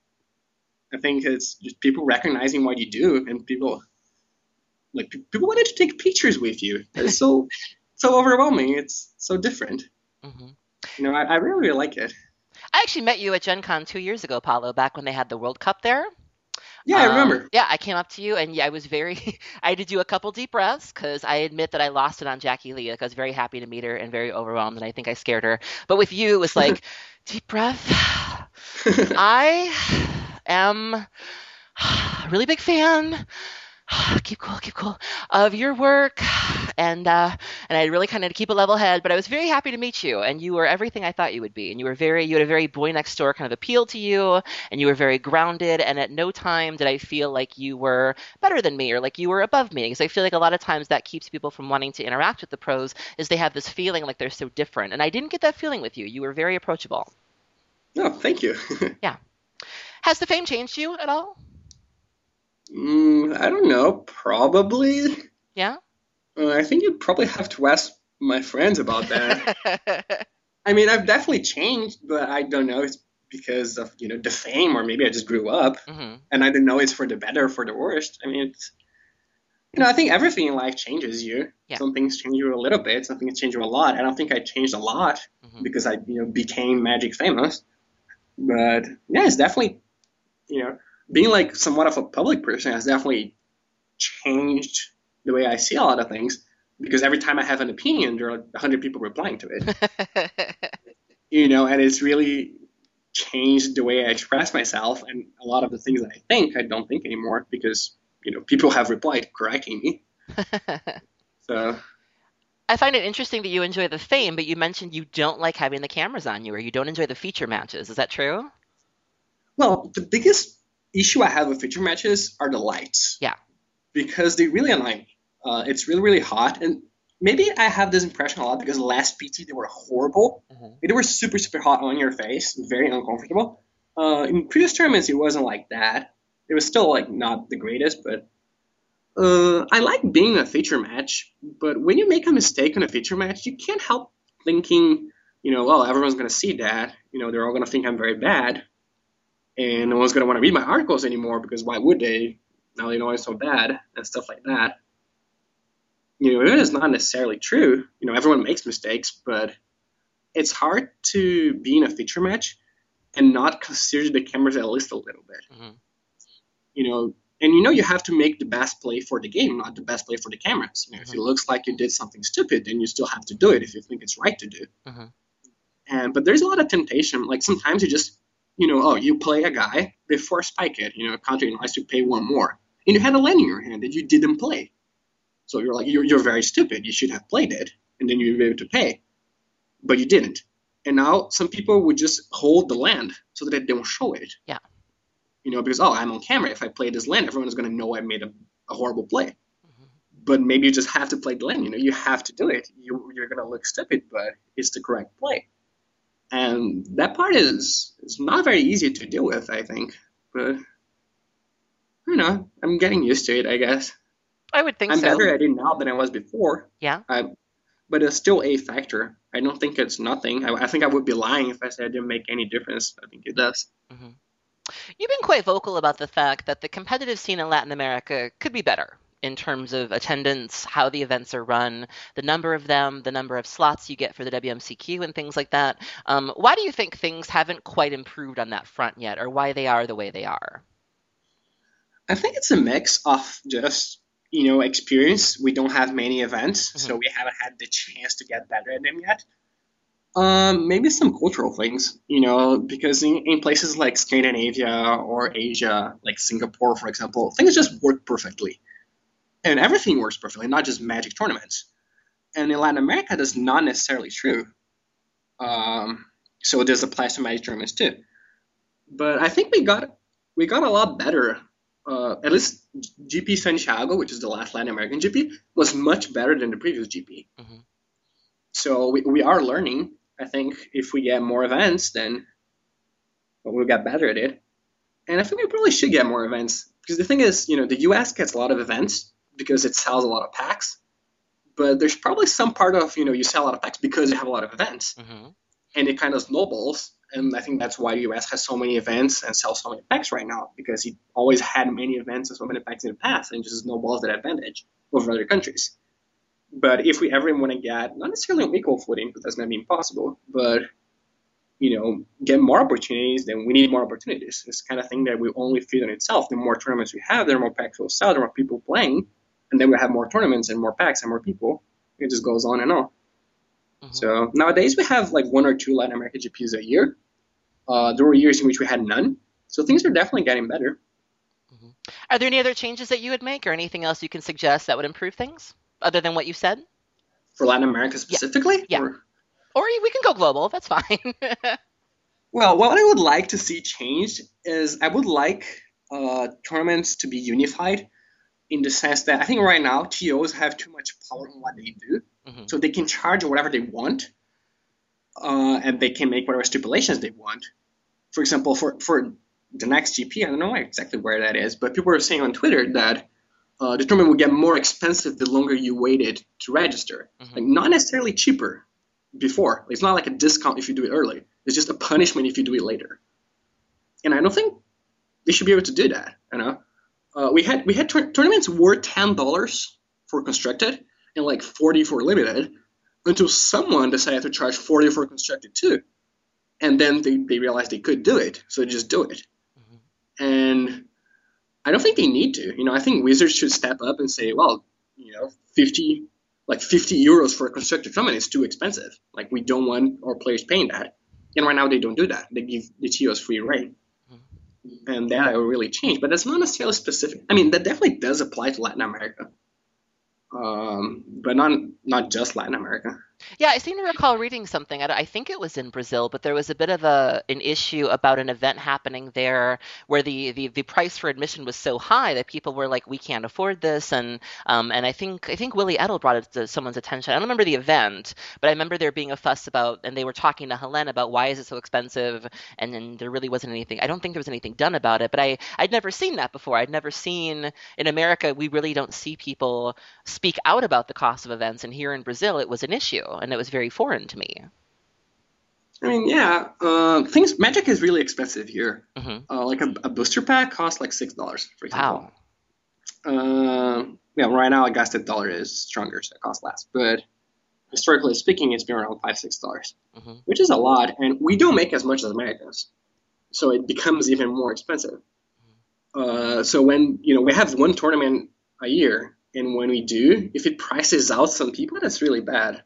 I think it's just people recognizing what you do and people like people wanted to take pictures with you. It's so so overwhelming. It's so different. Mm-hmm. You know, I, I really, really like it. I actually met you at Gen Con two years ago, Paulo, back when they had the World Cup there. Yeah, I remember. Um, yeah, I came up to you and yeah, I was very, I had to do a couple deep breaths because I admit that I lost it on Jackie Lee. Like I was very happy to meet her and very overwhelmed and I think I scared her. But with you, it was like, deep breath. I am a really big fan. Keep cool, keep cool of your work. And uh, and I really kind of keep a level head, but I was very happy to meet you. And you were everything I thought you would be. And you were very, you had a very boy next door kind of appeal to you. And you were very grounded. And at no time did I feel like you were better than me or like you were above me. Because I feel like a lot of times that keeps people from wanting to interact with the pros is they have this feeling like they're so different. And I didn't get that feeling with you. You were very approachable. Oh, thank you. Yeah. Has the fame changed you at all? Mm, I don't know. Probably. Yeah? Uh, I think you'd probably have to ask my friends about that. I mean, I've definitely changed, but I don't know. It's because of, you know, the fame, or maybe I just grew up, mm-hmm. and I don't know it's for the better or for the worst. I mean, it's, you know, I think everything in life changes you. Yeah. Some things change you a little bit. Some things change you a lot. I don't think I changed a lot mm-hmm. because I, you know, became Magic famous. But yeah, it's definitely, you know, being like somewhat of a public person has definitely changed the way I see a lot of things, because every time I have an opinion, there are a hundred people replying to it. You know, and it's really changed the way I express myself, and a lot of the things that I think, I don't think anymore because, you know, people have replied correcting me. So I find it interesting that you enjoy the fame, but you mentioned you don't like having the cameras on you, or you don't enjoy the feature matches. Is that true? Well, the biggest issue I have with feature matches are the lights. Yeah. Because they really annoy me. Uh, it's really, really hot. And maybe I have this impression a lot because last P T, they were horrible. Mm-hmm. They were super, super hot on your face, very uncomfortable. Uh, in previous tournaments, it wasn't like that. It was still, like, not the greatest, but Uh, I like being a feature match, but when you make a mistake in a feature match, you can't help thinking, you know, well, everyone's going to see that. You know, they're all going to think I'm very bad, and no one's going to want to read my articles anymore because why would they? Now they know I'm so bad and stuff like that. You know, it is not necessarily true. You know, everyone makes mistakes, but it's hard to be in a feature match and not consider the cameras at least a little bit. Mm-hmm. You know, and you know you have to make the best play for the game, not the best play for the cameras. You know, mm-hmm. If it looks like you did something stupid, then you still have to do it if you think it's right to do. Mm-hmm. And but there's a lot of temptation. Like sometimes you just, you know, oh, you play a guy before spike it. You know, counter likes to pay one more, and you had a land in your hand that you didn't play. So you're like, you're, you're very stupid. You should have played it, and then you'd be able to pay. But you didn't. And now some people would just hold the land so that they don't show it. Yeah. You know, because, oh, I'm on camera. If I play this land, everyone is going to know I made a, a horrible play. Mm-hmm. But maybe you just have to play the land. You know, you have to do it. You, you're going to look stupid, but it's the correct play. And that part is, is not very easy to deal with, I think. But, you know, I'm getting used to it, I guess. I would think I'm so. I'm better at it now than I was before. Yeah. I, but it's still a factor. I don't think it's nothing. I, I think I would be lying if I said it didn't make any difference. I think it does. Mm-hmm. You've been quite vocal about the fact that the competitive scene in Latin America could be better in terms of attendance, how the events are run, the number of them, the number of slots you get for the W M C Q and things like that. Um, why do you think things haven't quite improved on that front yet, or why they are the way they are? I think it's a mix of just, you know, experience. We don't have many events, mm-hmm. so we haven't had the chance to get better at them yet. Um, maybe some cultural things, you know, because in, in places like Scandinavia or Asia, like Singapore, for example, things just work perfectly. And everything works perfectly, not just Magic tournaments. And in Latin America, that's not necessarily true. Um, so this applies to Magic tournaments too. But I think we got we got a lot better. Uh, at least G P Santiago, which is the last Latin American G P, was much better than the previous G P. Mm-hmm. So we, we are learning. I think if we get more events, then we'll get better at it. And I think we probably should get more events. Because the thing is, you know, the U S gets a lot of events because it sells a lot of packs. But there's probably some part of, you know, you sell a lot of packs because you have a lot of events. Mm-hmm. And it kind of snowballs. And I think that's why the U S has so many events and sells so many packs right now. Because it always had many events and so many packs in the past. And just snowballs that advantage over other countries. But if we ever want to get, not necessarily on equal footing, because that's going to be impossible, but, you know, get more opportunities, then we need more opportunities. It's the kind of thing that will only feed on itself. The more tournaments we have, the more packs we'll sell, the more people playing, and then we'll have more tournaments and more packs and more people. It just goes on and on. Mm-hmm. So nowadays we have like one or two Latin American G Ps a year. Uh, there were years in which we had none. So things are definitely getting better. Mm-hmm. Are there any other changes that you would make or anything else you can suggest that would improve things? Other than what you said? For Latin America specifically? Yeah. yeah. Or? or we can go global. That's fine. Well, what I would like to see changed is I would like uh, tournaments to be unified in the sense that I think right now T Os have too much power on what they do. Mm-hmm. So they can charge whatever they want uh, and they can make whatever stipulations they want. For example, for, for the next G P, I don't know exactly where that is, but people are saying on Twitter that Uh, the tournament will get more expensive the longer you waited to register. Mm-hmm. Like not necessarily cheaper before. It's not like a discount if you do it early. It's just a punishment if you do it later. And I don't think they should be able to do that. You know, uh, we had we had tur- tournaments were ten dollars for constructed and like forty for limited, until someone decided to charge forty for constructed too, and then they, they realized they could do it, so they just do it. Mm-hmm. And I don't think they need to. You know, I think Wizards should step up and say, well, you know, fifty, like fifty euros for a constructed tournament is too expensive. Like, we don't want our players paying that. And right now they don't do that. They give the T Os free reign. Mm-hmm. And that will really change. But that's not necessarily specific. I mean, that definitely does apply to Latin America. Um, but not not just Latin America. Yeah, I seem to recall reading something. I, I think it was in Brazil, but there was a bit of a an issue about an event happening there where the, the, the price for admission was so high that people were like, "We can't afford this." And um, and I think I think Willie Edel brought it to someone's attention. I don't remember the event, but I remember there being a fuss about, and they were talking to Helene about why is it so expensive, and then there really wasn't anything. I don't think there was anything done about it, but I I'd never seen that before. I'd never seen in America. We really don't see people speak out about the cost of events, and here in Brazil it was an issue and it was very foreign to me. I mean, yeah, uh, things Magic is really expensive here. Hmm. Uh, like a, a booster pack costs like six dollars, for example. Wow. Uh, yeah, right now I guess the dollar is stronger, so it costs less. But historically speaking, it's been around five six dollars, Hmm. which is a lot, and we don't make as much as Americans, so it becomes even more expensive. Uh, so when you know we have one tournament a year, and when we do, if it prices out some people, that's really bad.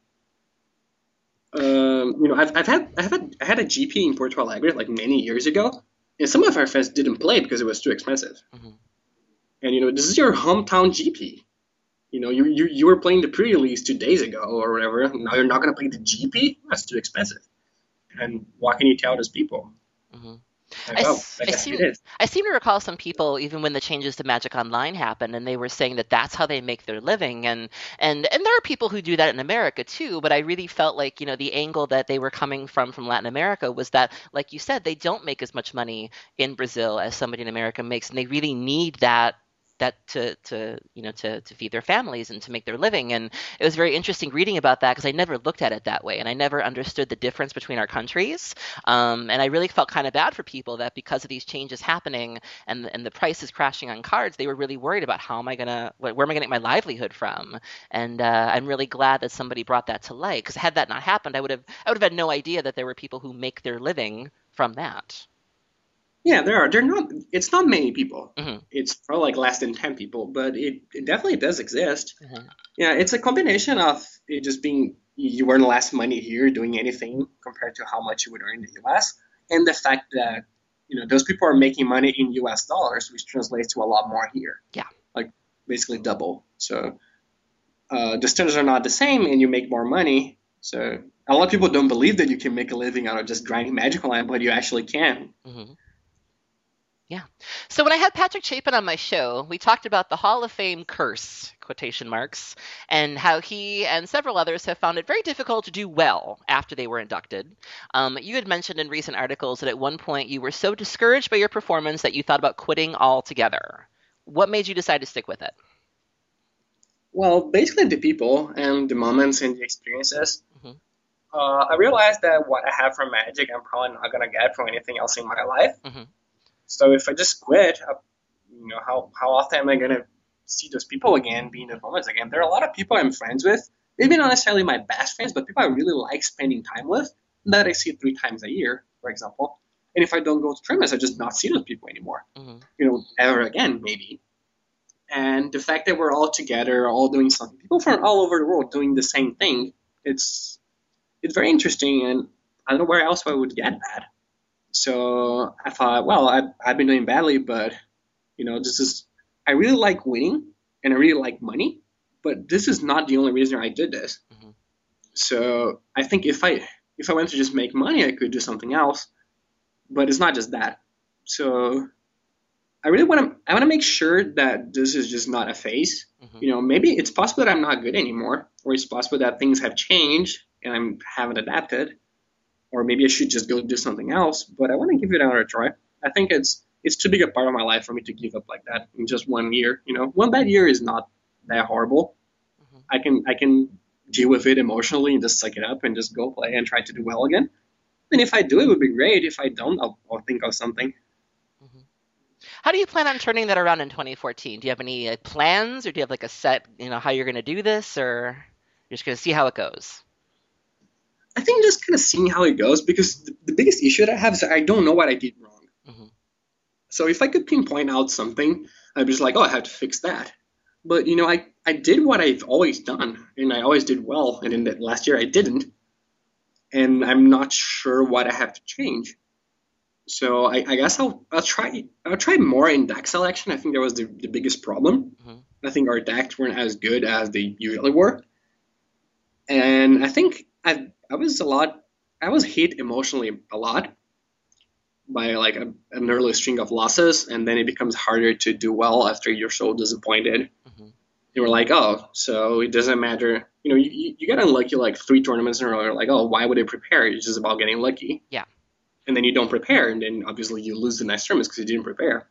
Um, you know, I've, I've had I've had I had a G P in Porto Alegre like many years ago, and some of our friends didn't play because it was too expensive. Hmm. And you know, this is your hometown G P. You know, you you, you were playing the pre-release two days ago or whatever. Now you're not going to play the G P. That's too expensive. And what can you tell those people? Hmm. Like, I, oh, s- I I guess it seem is. I seem to recall some people, even when the changes to Magic Online happened, and they were saying that that's how they make their living, and and and there are people who do that in America too. But I really felt like, you know, the angle that they were coming from from Latin America was that, like you said, they don't make as much money in Brazil as somebody in America makes, and they really need that that to to you know to to feed their families and to make their living. And it was very interesting reading about that because I never looked at it that way, and I never understood the difference between our countries. Um, and I really felt kind of bad for people that because of these changes happening and and the prices crashing on cards, they were really worried about how am I gonna where, where am I gonna get my livelihood from? And uh, I'm really glad that somebody brought that to light because had that not happened, I would have I would have had no idea that there were people who make their living from that. Yeah, there are. They're not. It's not many people. Hmm. It's probably like less than ten people, but it, it definitely does exist. Hmm. Yeah, it's a combination of it just being you earn less money here doing anything compared to how much you would earn in the U S, and the fact that you know those people are making money in U S dollars, which translates to a lot more here, Yeah. like basically double. So uh, the standards are not the same, and you make more money. So a lot of people don't believe that you can make a living out of just grinding Magic Online, but you actually can. Hmm. Yeah. So when I had Patrick Chapin on my show, we talked about the Hall of Fame curse, quotation marks, and how he and several others have found it very difficult to do well after they were inducted. Um, you had mentioned in recent articles that at one point you were so discouraged by your performance that you thought about quitting altogether. What made you decide to stick with it? Well, basically the people and the moments and the experiences. Hmm. Uh, I realized that what I have from Magic, I'm probably not gonna get from anything else in my life. Hmm. So if I just quit, uh, you know, how how often am I gonna see those people again, be in those moments again? There are a lot of people I'm friends with, maybe not necessarily my best friends, but people I really like spending time with that I see three times a year, for example. And if I don't go to tournaments, I just not see those people anymore, Hmm. you know, ever again, maybe. And the fact that we're all together, all doing something, people from all over the world doing the same thing, it's it's very interesting, and I don't know where else I would get that. So I thought, well, I, I've been doing badly, but you know, this is I really like winning and I really like money, but this is not the only reason I did this. Hmm. So I think if I if I went to just make money, I could do something else, but it's not just that. So I really want to I want to make sure that this is just not a phase. Hmm. You know, maybe it's possible that I'm not good anymore, or it's possible that things have changed and I haven't adapted, or maybe I should just go do something else. But I want to give it another try. I think it's it's too big a part of my life for me to give up like that in just one year. You know, one bad year is not that horrible. Hmm. I can I can deal with it emotionally and just suck it up and just go play and try to do well again. And if I do, it would be great. If I don't, I'll, I'll think of something. Hmm. How do you plan on turning that around in twenty fourteen? Do you have any uh, plans, or do you have like a set, you know, how you're going to do this, or you're just going to see how it goes? I think just kind of seeing how it goes because the, the biggest issue that I have is that I don't know what I did wrong. Hmm. So if I could pinpoint out something, I'd be just like, oh, I have to fix that. But you know, I, I did what I've always done, and I always did well. And in the last year, I didn't, and I'm not sure what I have to change. So I, I guess I'll I'll try I'll try more in deck selection. I think that was the, the biggest problem. Hmm. I think our decks weren't as good as they usually were, And I think I I was a lot I was hit emotionally a lot by like a, an early string of losses, and then it becomes harder to do well after you're so disappointed. Mm-hmm. You were like, oh, so it doesn't matter. You know, you, you get unlucky like three tournaments in a row. You're like, oh, why would I prepare? It's just about getting lucky. Yeah. And then you don't prepare, and then obviously you lose the next tournaments because you didn't prepare.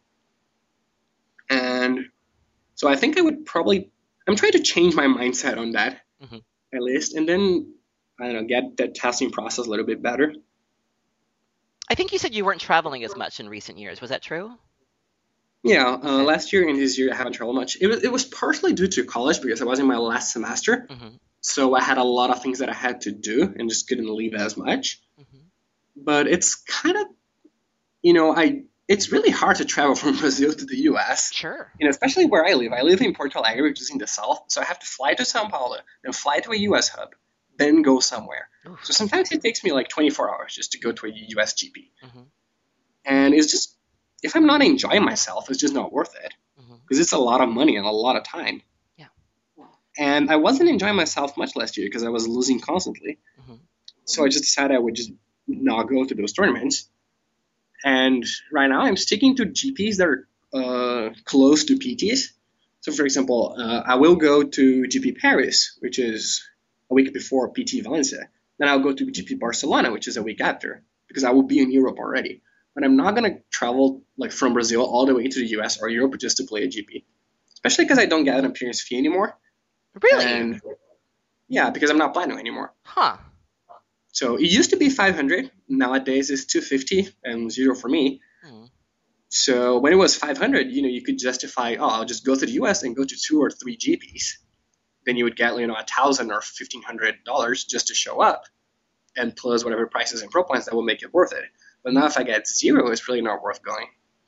And so I think I would probably, I'm trying to change my mindset on that, Mm-hmm. at least, and then, I don't know, get that testing process a little bit better. I think you said you weren't traveling as much in recent years. Was that true? Yeah, uh, Okay. last year and this year I haven't traveled much. It was, it was partially due to college because I was in my last semester. Mm-hmm. So I had a lot of things that I had to do and just couldn't leave as much. Mm-hmm. But it's kind of, you know, I it's really hard to travel from Brazil to the U S. Sure. You know, especially where I live. I live in Porto Alegre, which is in the south. So I have to fly to São Paulo, then fly to a U S hub, then go somewhere. Oof. So sometimes it takes me like twenty-four hours just to go to a U S G P. Mm-hmm. And it's just, if I'm not enjoying myself, it's just not worth it Mm-hmm. because it's a lot of money and a lot of time. Yeah. And I wasn't enjoying myself much last year because I was losing constantly. Mm-hmm. So I just decided I would just not go to those tournaments. And right now I'm sticking to G Ps that are uh, close to P Ts. So for example, uh, I will go to G P Paris, which is a week before P T Valencia. Then I'll go to G P Barcelona, which is a week after, because I will be in Europe already. But I'm not going to travel like from Brazil all the way to the U S or Europe just to play a G P, especially because I don't get an appearance fee anymore. Really? And yeah, because I'm not platinum anymore. Huh. So it used to be five hundred. Nowadays it's two fifty and zero for me. Hmm. So when it was five hundred, you know, you could justify, oh, I'll just go to the U S and go to two or three G Ps. Then you would get, you know, a thousand or fifteen hundred dollars just to show up, and plus whatever prices and pro plans that will make it worth it. But now if I get zero, it's really not worth going.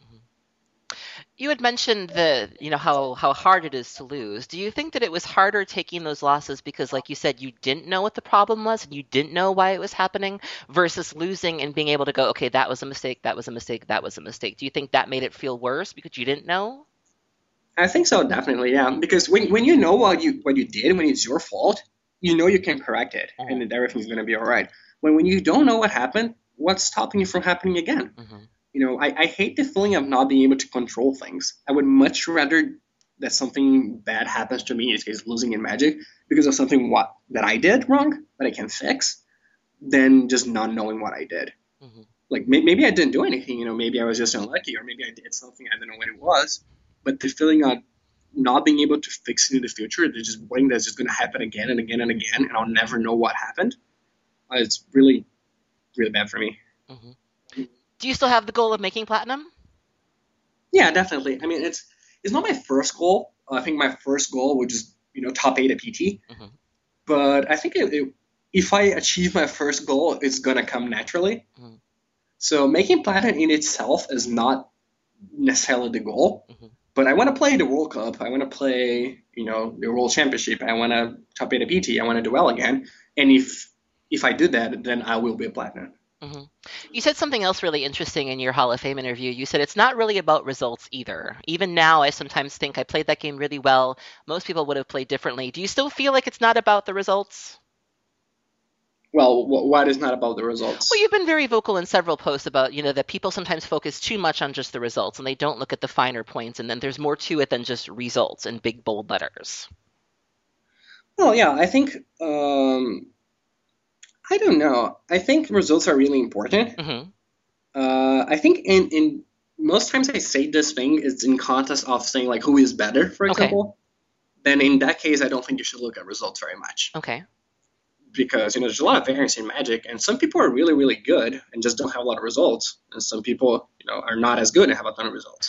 You had mentioned the, you know, how how hard it is to lose. Do you think that it was harder taking those losses because, like you said, you didn't know what the problem was and you didn't know why it was happening, versus losing and being able to go, okay, that was a mistake, that was a mistake, that was a mistake? Do you think that made it feel worse because you didn't know? I think so, definitely, yeah. Because when when you know what you what you did, when it's your fault, you know you can correct it, Mhm. and then everything's gonna be all right. When when you don't know what happened, what's stopping you from happening again? Hmm. You know, I, I hate the feeling of not being able to control things. I would much rather that something bad happens to me, in this case losing in Magic, because of something what that I did wrong that I can fix, than just not knowing what I did. Hmm. Like may, maybe I didn't do anything, you know, maybe I was just unlucky, or maybe I did something I didn't know what it was. But the feeling of not being able to fix it in the future, there's just worrying that's just going to happen again and again and again, and I'll never know what happened. Uh, it's really, really bad for me. Hmm. Do you still have the goal of making platinum? Yeah, definitely. I mean, it's it's not my first goal. Uh, I think my first goal would just, you know, top eight at P T. Hmm. But I think it, it, if I achieve my first goal, it's gonna come naturally. Hmm. So making platinum in itself is not necessarily the goal. Hmm. But I want to play the World Cup. I want to play, you know, the World Championship. I want to top eight at P T. I want to do well again. And if if I do that, then I will be a platinum. Hmm. You said something else really interesting in your Hall of Fame interview. You said it's not really about results either. Even now, I sometimes think I played that game really well. Most people would have played differently. Do you still feel like it's not about the results? Well, wh- what is not about the Well, results? you've been very vocal in several posts about, you know, that people sometimes focus too much on just the results and they don't look at the finer points, and then there's more to it than just results in big bold letters. Well, yeah, I think um, I don't know. I think results are really important. Hmm. Uh, I think in, in most times I say this thing is in context of saying like who is better, for Okay. example. Then in that case, I don't think you should look at results very much Okay. because you know there's a lot of variance in Magic, and some people are really really good and just don't have a lot of results, and some people you know are not as good and have a ton of results.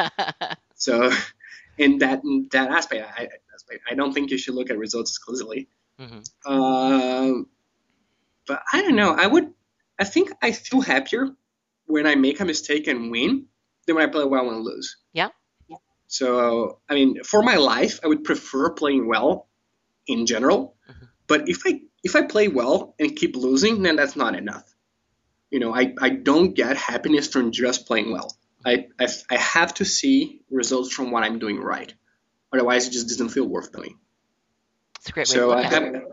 So in that in that aspect, I, aspect, I don't think you should look at results exclusively. Hmm. Um, but I don't know. I would. I think I feel happier when I make a mistake and win than when I play well and lose. Yeah. So, I mean, for my life, I would prefer playing well in general. Hmm. But if I if I play well and keep losing, then that's not enough. You know, I, I don't get happiness from just playing well. I, I I have to see results from what I'm doing right. Otherwise, it just doesn't feel worth doing. It's a great way to So I look at have it.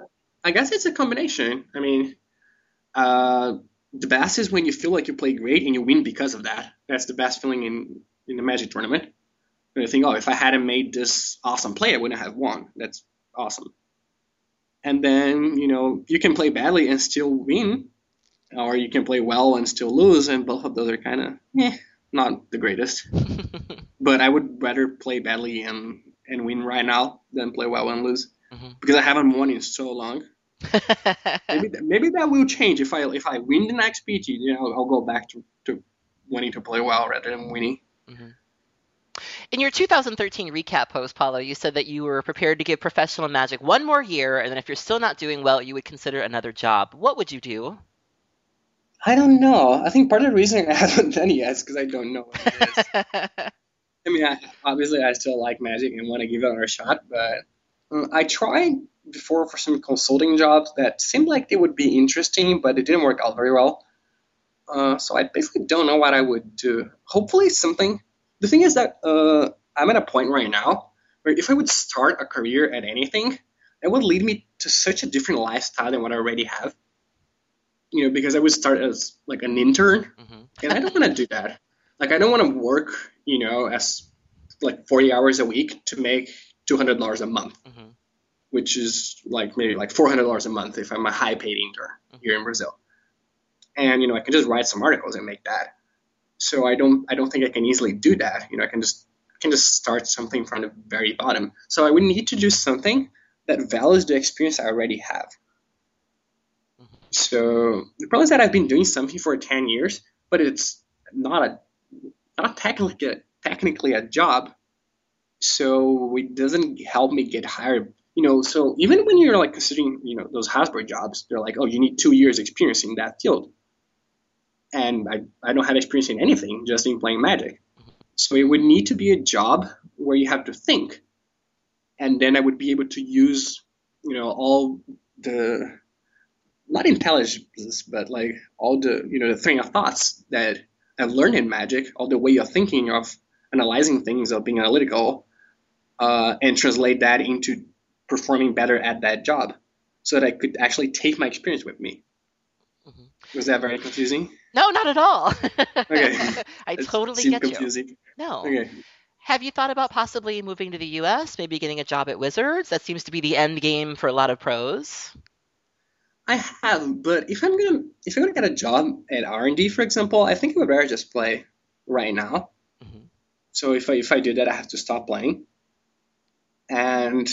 I guess it's a combination. I mean, uh, the best is when you feel like you play great and you win because of that. That's the best feeling in in the Magic tournament. And I think, oh, if I hadn't made this awesome play, I wouldn't have won. That's awesome. And then, you know, you can play badly and still win, or you can play well and still lose, and both of those are kind of eh, not the greatest. But I would rather play badly and and win right now than play well and lose hmm because I haven't won in so long. Maybe th- maybe that will change if I if I win the next P T. You know, I'll, I'll go back to, to wanting to play well rather than winning. hmm In your two thousand thirteen recap post, Paulo, you said that you were prepared to give professional Magic one more year, and then if you're still not doing well, you would consider another job. What would you do? I don't know. I think part of the reason I haven't done it yet is because I don't know what it is. I mean, I, obviously, I still like Magic and want to give it another shot, but um, I tried before for some consulting jobs that seemed like they would be interesting, but it didn't work out very well. Uh, so I basically don't know what I would do. Hopefully, something. The thing is that uh, I'm at a point right now where if I would start a career at anything, that would lead me to such a different lifestyle than what I already have. You know, because I would start as like an intern, hmm and I don't want to do that. Like, I don't want to work, you know, as like forty hours a week to make two hundred dollars a month, hmm which is like maybe like four hundred dollars a month if I'm a high paid intern here in Brazil. And, you know, I can just write some articles and make that. So I don't, I don't think I can easily do that. You know, I can just, I can just start something from the very bottom. So I would need to do something that values the experience I already have. So the problem is that I've been doing something for ten years, but it's not a not technically a, technically a job. So it doesn't help me get hired. You know, so even when you're like considering, you know, those Hasbro jobs, they're like, oh, you need two years experience in that field. And I, I don't have experience in anything, just in playing Magic. So it would need to be a job where you have to think. And then I would be able to use, you know, all the not intelligence, but like all the, you know, the train of thoughts that I've learned in Magic, all the way of thinking, of analyzing things, of being analytical, uh, and translate that into performing better at that job, so that I could actually take my experience with me. hmm Was that very confusing? No, not at all. Okay, I it totally seemed get you. confusing. No. Okay, Have you thought about possibly moving to the U S, maybe getting a job at Wizards? That seems to be the end game for a lot of pros. I have, but if I'm gonna if I'm gonna get a job at R and D, for example, I think I would rather just play right now. hmm So if I if I do that, I have to stop playing. And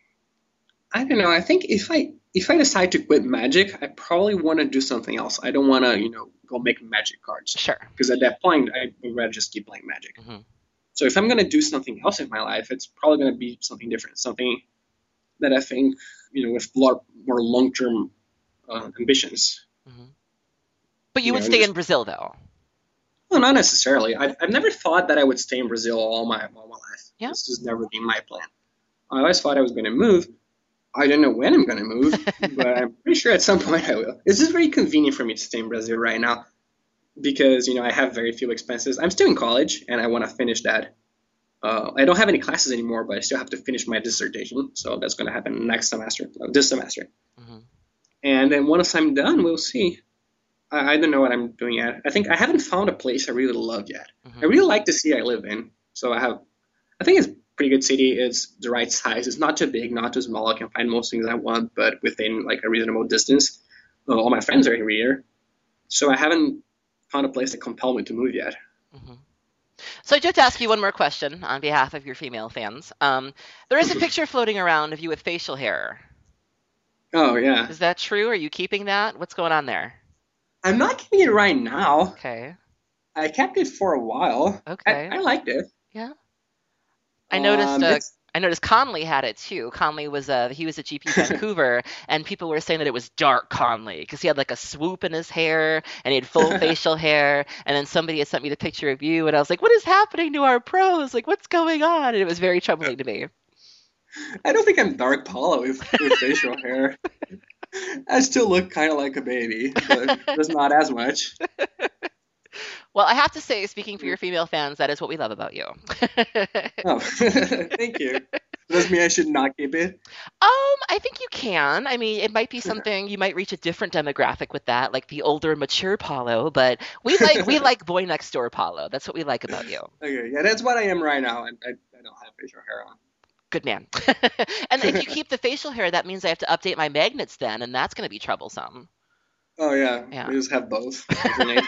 I don't know. I think if I if I decide to quit Magic, I probably want to do something else. I don't want to, you know, go make Magic cards Sure. because at that point, I would rather just keep playing Magic. hmm So if I'm gonna do something else in my life, it's probably gonna be something different, something that I think, you know, with a lot more long term uh, ambitions. hmm But you You would know, stay just in Brazil, though. well, not necessarily. I've I've never thought that I would stay in Brazil all my all my life. Yeah. This has never been my plan. I always thought I was gonna move. I don't know when I'm going to move, but I'm pretty sure at some point I will. It's just very convenient for me to stay in Brazil right now because, you know, I have very few expenses. I'm still in college and I want to finish that. Uh, I don't have any classes anymore, but I still have to finish my dissertation. So that's going to happen next semester, uh, this semester. hmm And then once I'm done, we'll see. I, I don't know what I'm doing yet. I think I haven't found a place I really love yet. hmm I really like the city I live in. So I have, I think it's pretty good city. It's the right size. It's not too big, not too small. I can find most things I want, but within like a reasonable distance. Uh, all my friends are here, so I haven't found a place that compelled me to move yet. hmm So I do have to ask you one more question on behalf of your female fans. Um, there is a picture floating around of you with facial hair. Oh yeah, Is that true? Are you keeping that? What's going on there? I'm not keeping it right now. Okay. I kept it for a while. I, Okay. I liked it. Yeah. I noticed. Um, Uh, it's I noticed Conley had it too. Conley was uh he was at G P Vancouver, and people were saying that it was dark Conley because he had like a swoop in his hair and he had full facial hair. And then somebody had sent me the picture of you, and I was like, "What is happening to our pros? Like, what's going on?" And it was very troubling to me. I don't think I'm dark Paulo with, with facial hair. I still look kind of like a baby, but just not as much. Well, I have to say, speaking for your female fans, that is what we love about you. Oh, thank you. Does mean I should not keep it? Um, I think you can. I mean, it might be something you might reach a different demographic with that, like the older, mature Paulo. But we like we like boy next door Paulo. That's what we like about you. Okay, yeah, that's what I am right now. I, I, I don't have facial hair Good man. And if you on. keep the facial hair, that means I have to update my magnets then, and that's going to be troublesome. Oh yeah, Yeah. we just have both alternate.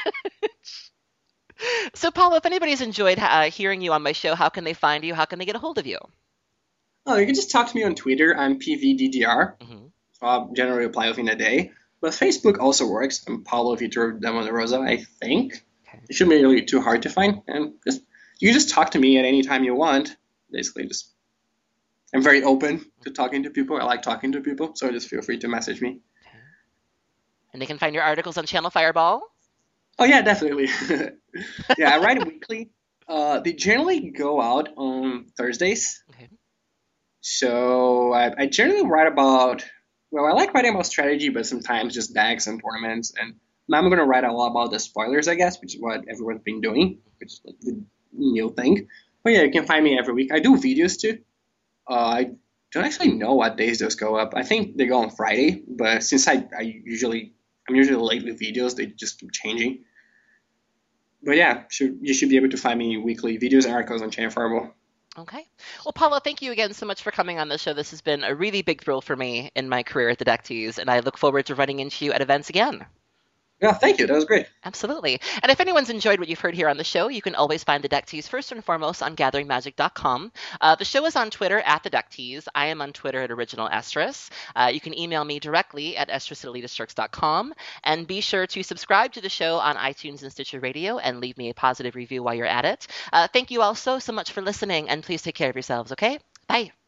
So, Paulo, if anybody's enjoyed uh, hearing you on my show, how can they find you? How can they get a hold of you? Oh, you can just talk to me on Twitter. I'm P V D D R. Hmm. So I'll generally reply within a day. But Facebook also works. I'm Paulo Vitor de Monte Rosa, I think. Okay. It shouldn't be really too hard to find. And just you can just talk to me at any time you want. Basically, just I'm very open to talking to people. I like talking to people, so just feel free to message me. Okay. And they can find your articles on Channel Fireball? Oh yeah, definitely. Yeah, I write weekly. Uh, they generally go out on Thursdays. Okay. So I, I generally write about, well, I like writing about strategy, but sometimes just decks and tournaments. And now I'm going to write a lot about the spoilers, I guess, which is what everyone's been doing, which is like the new thing. But yeah, you can find me every week. I do videos too. Uh, I don't actually know what days those go up. I think they go on Friday, but since I, I usually, I'm usually late with videos, they just keep changing. But yeah, should, you should be able to find me weekly videos and articles on Channel Fireball. Okay. Well, Paula, thank you again so much for coming on the show. This has been a really big thrill for me in my career at the Deck Tease, and I look forward to running into you at events again. Yeah, thank you. That was great. Absolutely. And if anyone's enjoyed what you've heard here on the show, you can always find the Deck Tease first and foremost on gathering magic dot com. Uh, the show is on Twitter at the Deck Tease. I am on Twitter at Original Estrus. Uh, you can email me directly at estrus at elitist jerks dot com. And be sure to subscribe to the show on iTunes and Stitcher Radio and leave me a positive review while you're at it. Uh, thank you all so, so much for listening, and please take care of yourselves, okay? Bye.